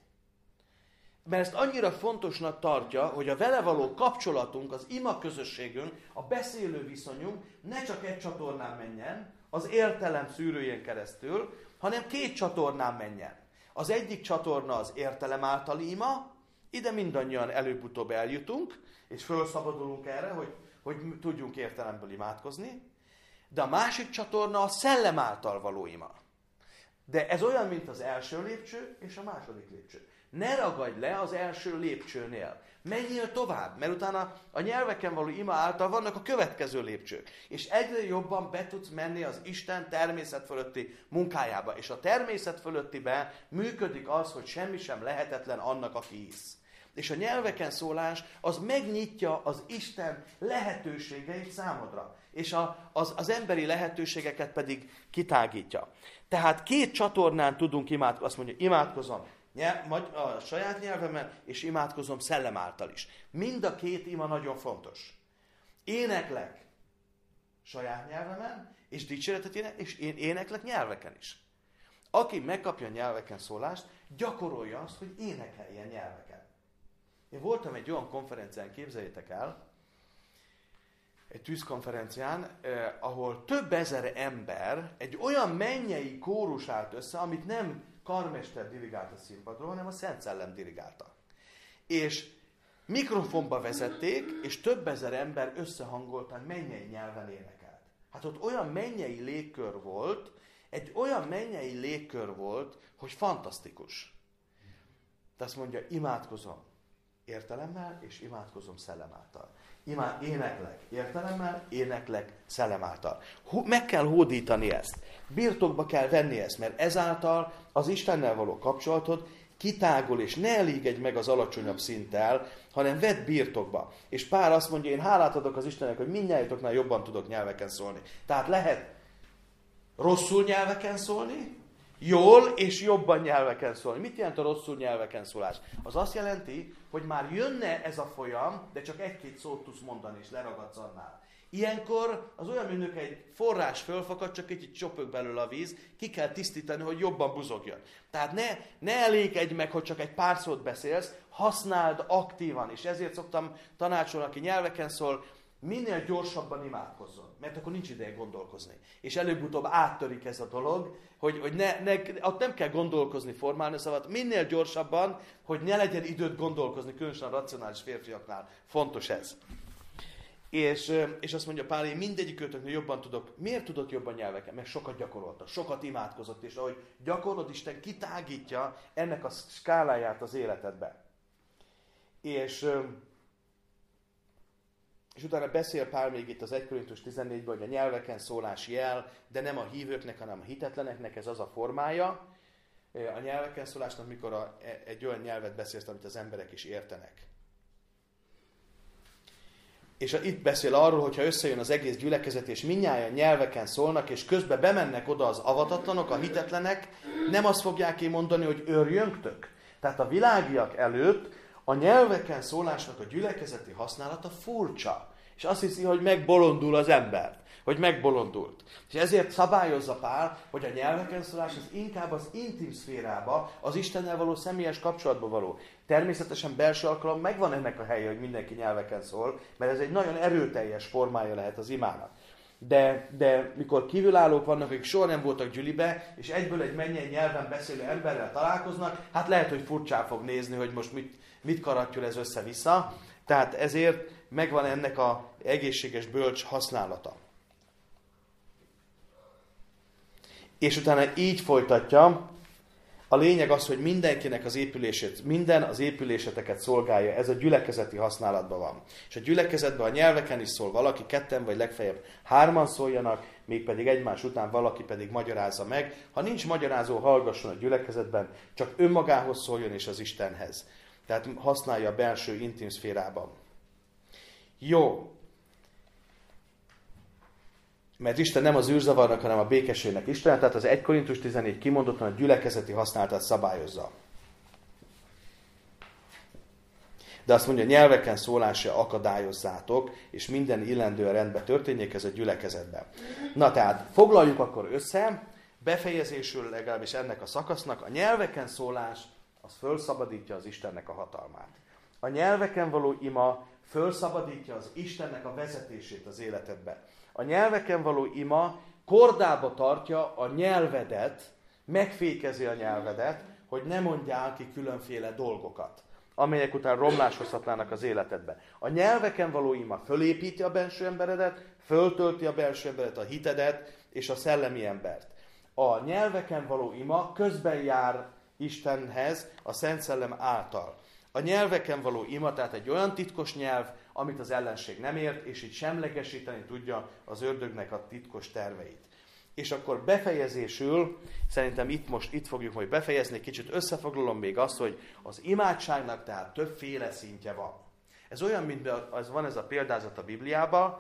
S1: Mert ezt annyira fontosnak tartja, hogy a vele való kapcsolatunk, az ima közösségünk, a beszélő viszonyunk ne csak egy csatornán menjen, az értelem szűrőjén keresztül, hanem két csatornán menjen. Az egyik csatorna az értelem általi ima, ide mindannyian előbb-utóbb eljutunk, és felszabadulunk erre, hogy, hogy tudjunk értelemből imádkozni, de a másik csatorna a szellem által való ima. De ez olyan, mint az első lépcső és a második lépcső. Ne ragadj le az első lépcsőnél. Menjél tovább, mert utána a nyelveken való ima által vannak a következő lépcsők. És egyre jobban be tudsz menni az Isten természet fölötti munkájába. És a természet fölöttiben működik az, hogy semmi sem lehetetlen annak, aki hisz. És a nyelveken szólás az megnyitja az Isten lehetőségeit számodra. És a, az, az emberi lehetőségeket pedig kitágítja. Tehát két csatornán tudunk imádkozni. Azt mondja, imádkozom a saját nyelvemen, és imádkozom szellem által is. Mind a két ima nagyon fontos. Éneklek saját nyelvemen, és dicséretet éneklek, és én éneklek nyelveken is. Aki megkapja a nyelveken szólást, gyakorolja azt, hogy énekeljen nyelveken. Én voltam egy olyan konferencián, képzeljétek el, egy tűzkonferencián, eh, ahol több ezer ember egy olyan mennyei kórus állt össze, amit nem karmester dirigált a színpadról, hanem a Szent Szellem dirigálta. És mikrofonba vezették, és több ezer ember összehangoltan mennyei nyelven énekelt. Hát ott olyan mennyei légkör volt, egy olyan mennyei légkör volt, hogy fantasztikus. De azt mondja, imádkozom értelemmel, és imádkozom szellem által. Imád, éneklek értelemmel, éneklek szellem által. Meg kell hódítani ezt. Birtokba kell venni ezt, mert ezáltal az Istennel való kapcsolatod kitágul, és ne elégedj meg az alacsonyabb szinttel, hanem vedd birtokba. És Pál azt mondja, én hálát adok az Istennek, hogy mindnyájatoknál jobban tudok nyelveken szólni. Tehát lehet rosszul nyelveken szólni, jól és jobban nyelveken szólni. Mit jelent a rosszul nyelveken szólás? Az azt jelenti, hogy már jönne ez a folyam, de csak egy-két szót tudsz mondani, és leragadsz annál. Ilyenkor az olyan, mint egy forrás fölfakad, csak egy csöpög belőle a víz, ki kell tisztítani, hogy jobban buzogjon. Tehát ne, ne elégedj meg, hogy csak egy pár szót beszélsz, használd aktívan, és ezért szoktam tanácsolni, aki nyelveken szól, minél gyorsabban imádkozzon, mert akkor nincs ideje gondolkozni. És előbb-utóbb áttörik ez a dolog, hogy, hogy ne, ne, ott nem kell gondolkozni, formálni a szavat, minél gyorsabban, hogy ne legyen időt gondolkozni, különösen a racionális férfiaknál. Fontos ez. És, és azt mondja Pál, én mindegyik őtöknél jobban tudok. Miért tudott jobban nyelveken? Mert sokat gyakorolta, sokat imádkozott, és ahogy gyakorlod, Isten kitágítja ennek a skáláját az életedbe. És, és utána beszél Pál még itt az egy Korintus tizennégyben, hogy a nyelveken szólás jel, de nem a hívőknek, hanem a hitetleneknek, ez az a formája. A nyelveken szólásnak, mikor a, egy olyan nyelvet beszélsz, amit az emberek is értenek. És itt beszél arról, hogyha összejön az egész gyülekezet, és mindnyájan nyelveken szólnak, és közben bemennek oda az avatatlanok, a hitetlenek, nem azt fogják én mondani, hogy őrjöngtök. Tehát a világiak előtt a nyelveken szólásnak a gyülekezeti használata furcsa. És azt hiszi, hogy megbolondul az ember. Hogy megbolondult. És ezért szabályozza Pál, hogy a nyelveken szólás az inkább az intim szférába, az Istennel való személyes kapcsolatba való. Természetesen belső alkalom megvan ennek a helye, hogy mindenki nyelveken szól, mert ez egy nagyon erőteljes formája lehet az imának. De, de mikor kívülállók vannak, akik soha nem voltak gyülibe, és egyből egy mennyei nyelven beszélő emberrel találkoznak, hát lehet, hogy furcsán fog nézni, hogy most mit, mit karattyol ez össze-vissza. Tehát ezért megvan ennek az egészséges, bölcs használata. És utána így folytatja, a lényeg az, hogy mindenkinek az épülését, minden az épüléseteket szolgálja, ez a gyülekezeti használatban van. És a gyülekezetben a nyelveken is szól valaki, ketten vagy legfeljebb hárman szóljanak, mégpedig egymás után valaki pedig magyarázza meg. Ha nincs magyarázó, hallgasson a gyülekezetben, csak önmagához szóljon és az Istenhez. Tehát használja a belső intim szférában. Jó. Mert Isten nem az űrzavarnak, hanem a békességnek Isten, tehát az egy Korintus tizennégy kimondottan a gyülekezeti használatát szabályozza. De azt mondja, nyelveken szólásra akadályozzátok, és minden illendően rendben történjék ez a gyülekezetben. Na tehát, foglaljuk akkor össze, befejezésül legalábbis ennek a szakasznak, a nyelveken szólás, az fölszabadítja az Istennek a hatalmát. A nyelveken való ima fölszabadítja az Istennek a vezetését az életedbe. A nyelveken való ima kordába tartja a nyelvedet, megfékezi a nyelvedet, hogy ne mondjál ki különféle dolgokat, amelyek után romlás hozhatnának az életedbe. A nyelveken való ima fölépíti a belső emberedet, föltölti a belső emberedet, a hitedet és a szellemi embert. A nyelveken való ima közben jár Istenhez a Szent Szellem által. A nyelveken való ima, tehát egy olyan titkos nyelv, amit az ellenség nem ért, és így semlegesíteni tudja az ördögnek a titkos terveit. És akkor befejezésül, szerintem itt most itt fogjuk majd befejezni, kicsit összefoglalom még azt, hogy az imádságnak tehát többféle szintje van. Ez olyan, mint az van ez a példázat a Bibliában,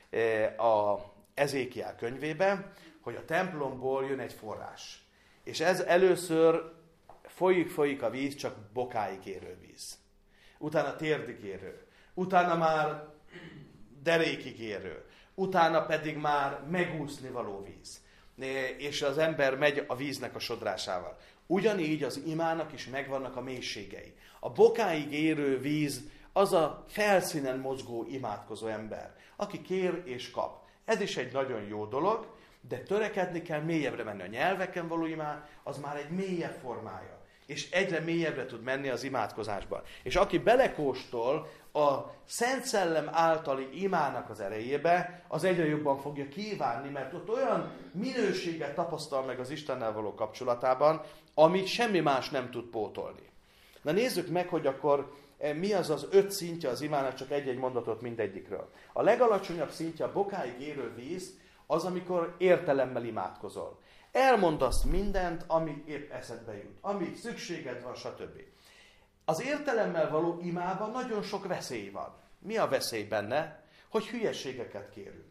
S1: a Ezékiel könyvében, hogy a templomból jön egy forrás. És ez először folyik, folyik a víz, csak bokáig érő víz. Utána térdig érő. Utána már derékig érő. Utána pedig már megúszni való víz. És az ember megy a víznek a sodrásával. Ugyanígy az imának is megvannak a mélységei. A bokáig érő víz az a felszínen mozgó, imádkozó ember, aki kér és kap. Ez is egy nagyon jó dolog, de törekedni kell mélyebbre menni. A nyelveken való imád, az már egy mélyebb formája. És egyre mélyebbre tud menni az imádkozásban. És aki belekóstol a Szent Szellem általi imának az erejébe, az egyre jobban fogja kívánni, mert ott olyan minőséget tapasztal meg az Istennel való kapcsolatában, amit semmi más nem tud pótolni. Na nézzük meg, hogy akkor mi az az öt szintje az imának, csak egy-egy mondatot mindegyikről. A legalacsonyabb szintje a bokáig érő víz, az, amikor értelemmel imádkozol. Elmondasz mindent, ami épp eszedbe jut, ami szükséged van, stb. Az értelemmel való imában nagyon sok veszély van. Mi a veszély benne? Hogy hülyeségeket kérünk.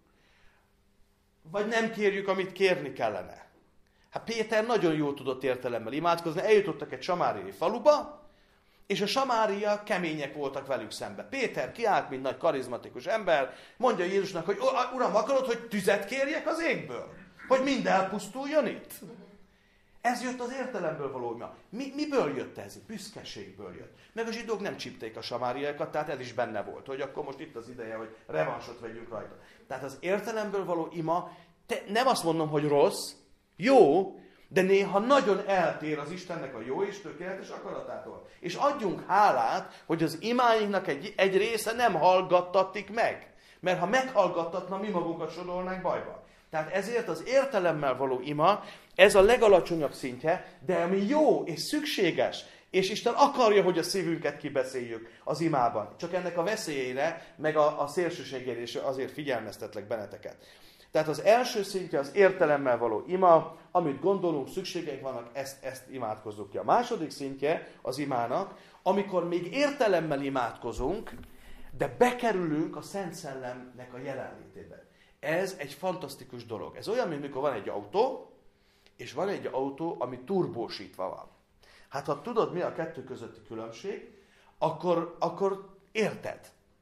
S1: Vagy nem kérjük, amit kérni kellene. Hát Péter nagyon jól tudott értelemmel imádkozni, eljutottak egy samáriai faluba, és a samáriak kemények voltak velük szembe. Péter kiállt, mint nagy karizmatikus ember, mondja Jézusnak, hogy Uram, akarod, hogy tüzet kérjek az égből? Hogy mind elpusztuljon itt? Ez jött az értelemből való ima. Mi, miből jött ez? Büszkeségből jött. Meg a zsidók nem csípték a samáriaiakat, tehát ez is benne volt, hogy akkor most itt az ideje, hogy revansot vegyünk rajta. Tehát az értelemből való ima, te, nem azt mondom, hogy rossz, jó, de néha nagyon eltér az Istennek a jó és tökéletes akaratától. És adjunk hálát, hogy az imáinknak egy, egy része nem hallgattatik meg. Mert ha meghallgattatna, mi magunkat sodornánk bajba. Tehát ezért az értelemmel való ima, ez a legalacsonyabb szintje, de ami jó és szükséges, és Isten akarja, hogy a szívünket kibeszéljük az imában. Csak ennek a veszélyeire, meg a, a szélsőségére is azért figyelmeztetlek benneteket. Tehát az első szintje az értelemmel való ima, amit gondolunk, szükségeink vannak, ezt, ezt imádkozzuk ki. A második szintje az imának, amikor még értelemmel imádkozunk, de bekerülünk a Szent Szellemnek a jelenlétébe. Ez egy fantasztikus dolog. Ez olyan, mint mikor van egy autó, és van egy autó, ami turbósítva van. Hát ha tudod, mi a kettő közötti különbség, akkor, akkor érted.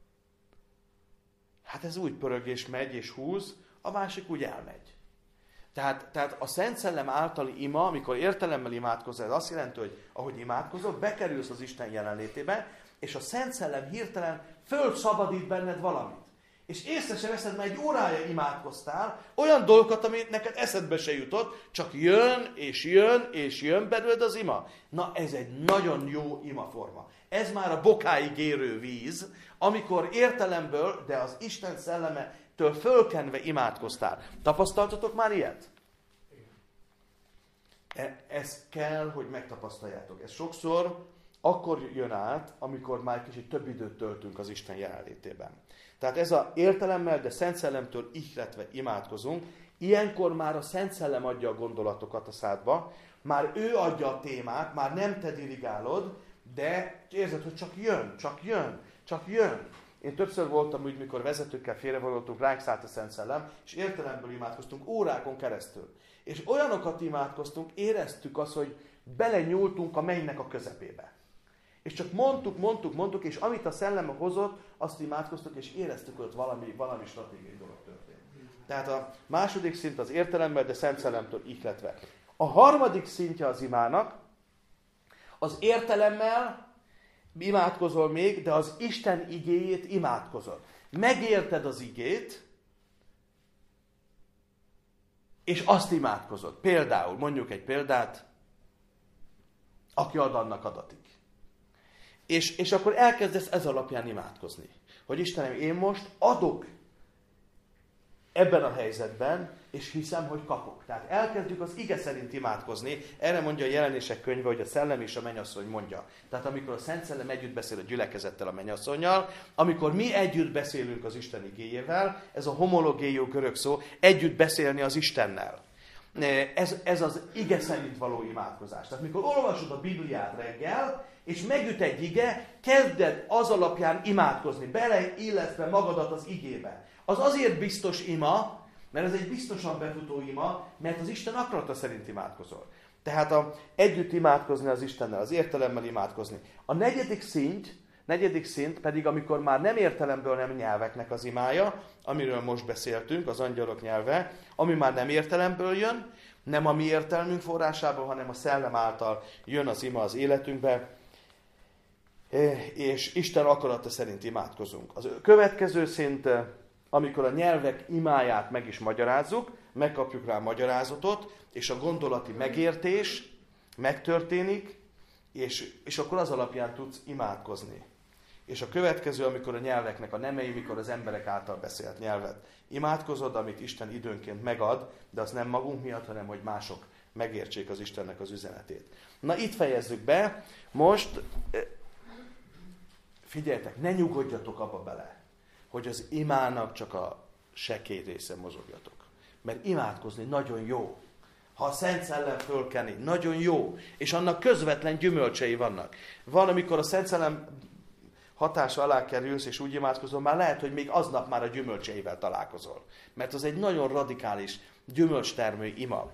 S1: Hát ez úgy pörög és megy és húz, a másik úgy elmegy. Tehát, tehát a Szent Szellem általi ima, amikor értelemmel imádkozol, ez azt jelenti, hogy ahogy imádkozol, bekerülsz az Isten jelenlétébe, és a Szent Szellem hirtelen fölszabadít benned valamit. És észre sem veszed, mert egy órája imádkoztál, olyan dolgokat, ami neked eszedbe se jutott, csak jön, és jön, és jön belőled az ima. Na, ez egy nagyon jó imaforma. Ez már a bokáig érő víz, amikor értelemből, de az Isten szellemetől fölkenve imádkoztál. Tapasztaltatok már ilyet? E, ez kell, hogy megtapasztaljátok. Ez sokszor akkor jön át, amikor már kicsit több időt töltünk az Isten jelenlétében. Tehát ez az értelemmel, de Szent Szellemtől ihletve imádkozunk. Ilyenkor már a Szent Szellem adja a gondolatokat a szádba, már ő adja a témát, már nem te dirigálod, de érzed, hogy csak jön, csak jön, csak jön. Én többször voltam úgy, mikor vezetőkkel félrevalódtunk, ránk szállt a Szent Szellem, és értelemből imádkoztunk órákon keresztül. És olyanokat imádkoztunk, éreztük azt, hogy belenyúltunk a mennynek a közepébe. És csak mondtuk, mondtuk, mondtuk, és amit a szellem hozott, azt imádkoztuk, és éreztük, hogy ott valami, valami stratégiai dolog történt. Tehát a második szint az értelemmel, de Szent Szellemtől ihletve. A harmadik szintje az imának, az értelemmel imádkozol még, de az Isten igéjét imádkozol. Megérted az igét, és azt imádkozod. Például, mondjuk egy példát, aki ad, annak adatik. És, és akkor elkezdesz ez alapján imádkozni. Hogy Istenem, én most adok ebben a helyzetben, és hiszem, hogy kapok. Tehát elkezdjük az ige szerint imádkozni. Erre mondja a Jelenések könyve, hogy a szellem és a mennyasszony mondja. Tehát amikor a Szent Szellem együtt beszél a gyülekezettel, a mennyasszonnyal, amikor mi együtt beszélünk az Isten igéjével, ez a homologéió görög szó, együtt beszélni az Istennel. Ez, ez az ige szerint való imádkozás. Tehát mikor olvasod a Bibliát reggel, és megüt egy ige, kezded az alapján imádkozni, beleillesztve magadat az igébe. Az azért biztos ima, mert ez egy biztosan befutó ima, mert az Isten akarata szerint imádkozol. Tehát a, együtt imádkozni az Istennel, az értelemmel imádkozni. A negyedik szint, negyedik szint pedig, amikor már nem értelemből, nem nyelveknek az imája, amiről most beszéltünk, az angyalok nyelve, ami már nem értelemből jön, nem a mi értelmünk forrásából, hanem a szellem által jön az ima az életünkbe, és Isten akarata szerint imádkozunk. Az következő szint, amikor a nyelvek imáját meg is magyarázzuk, megkapjuk rá a magyarázatot, és a gondolati megértés megtörténik, és, és akkor az alapján tudsz imádkozni. És a következő, amikor a nyelveknek a nemei, mikor az emberek által beszélt nyelvet imádkozod, amit Isten időnként megad, de az nem magunk miatt, hanem hogy mások megértsék az Istennek az üzenetét. Na itt fejezzük be. Most figyeljetek, ne nyugodjatok abba bele, hogy az imának csak a sekély része mozogjatok. Mert imádkozni nagyon jó. Ha a Szent Szellem fölkeni, nagyon jó, és annak közvetlen gyümölcsei vannak. Van, amikor a Szent Szellem hatása alá kerülsz, és úgy imádkozol, már lehet, hogy még aznap már a gyümölcseivel találkozol. Mert az egy nagyon radikális gyümölcstermő ima.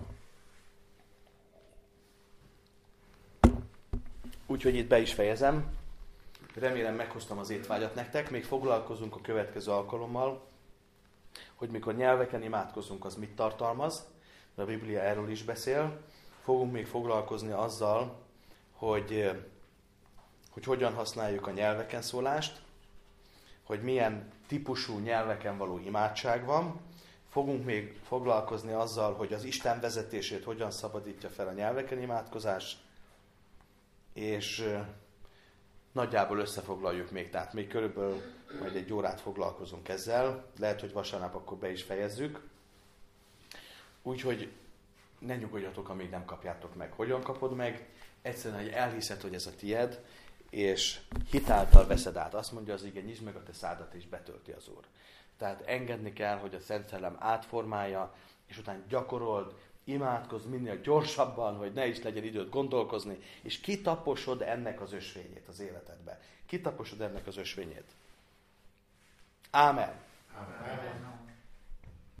S1: Úgyhogy itt be is fejezem. Remélem meghoztam az étvágyat nektek. Még foglalkozunk a következő alkalommal, hogy mikor nyelveken imádkozunk, az mit tartalmaz. A Biblia erről is beszél. Fogunk még foglalkozni azzal, hogy, hogy hogyan használjuk a nyelveken szólást, hogy milyen típusú nyelveken való imádság van. Fogunk még foglalkozni azzal, hogy az Isten vezetését hogyan szabadítja fel a nyelveken imádkozás, és nagyjából összefoglaljuk még, tehát még körülbelül majd egy órát foglalkozunk ezzel, lehet, hogy vasárnap akkor be is fejezzük. Úgyhogy ne nyugodjatok, amíg nem kapjátok meg. Hogyan kapod meg? Egyszerűen, hogy elhiszed, hogy ez a tied, és hitáltal veszed át. Azt mondja az ige, nyisd meg a te szádat, és betölti az Úr. Tehát engedni kell, hogy a Szent Szellem átformálja, és utána gyakorold, imádkozz minél gyorsabban, hogy ne is legyen időt gondolkozni, és kitaposod ennek az ösvényét az életedbe. Kitaposod ennek az ösvényét. Ámen.
S3: Amen.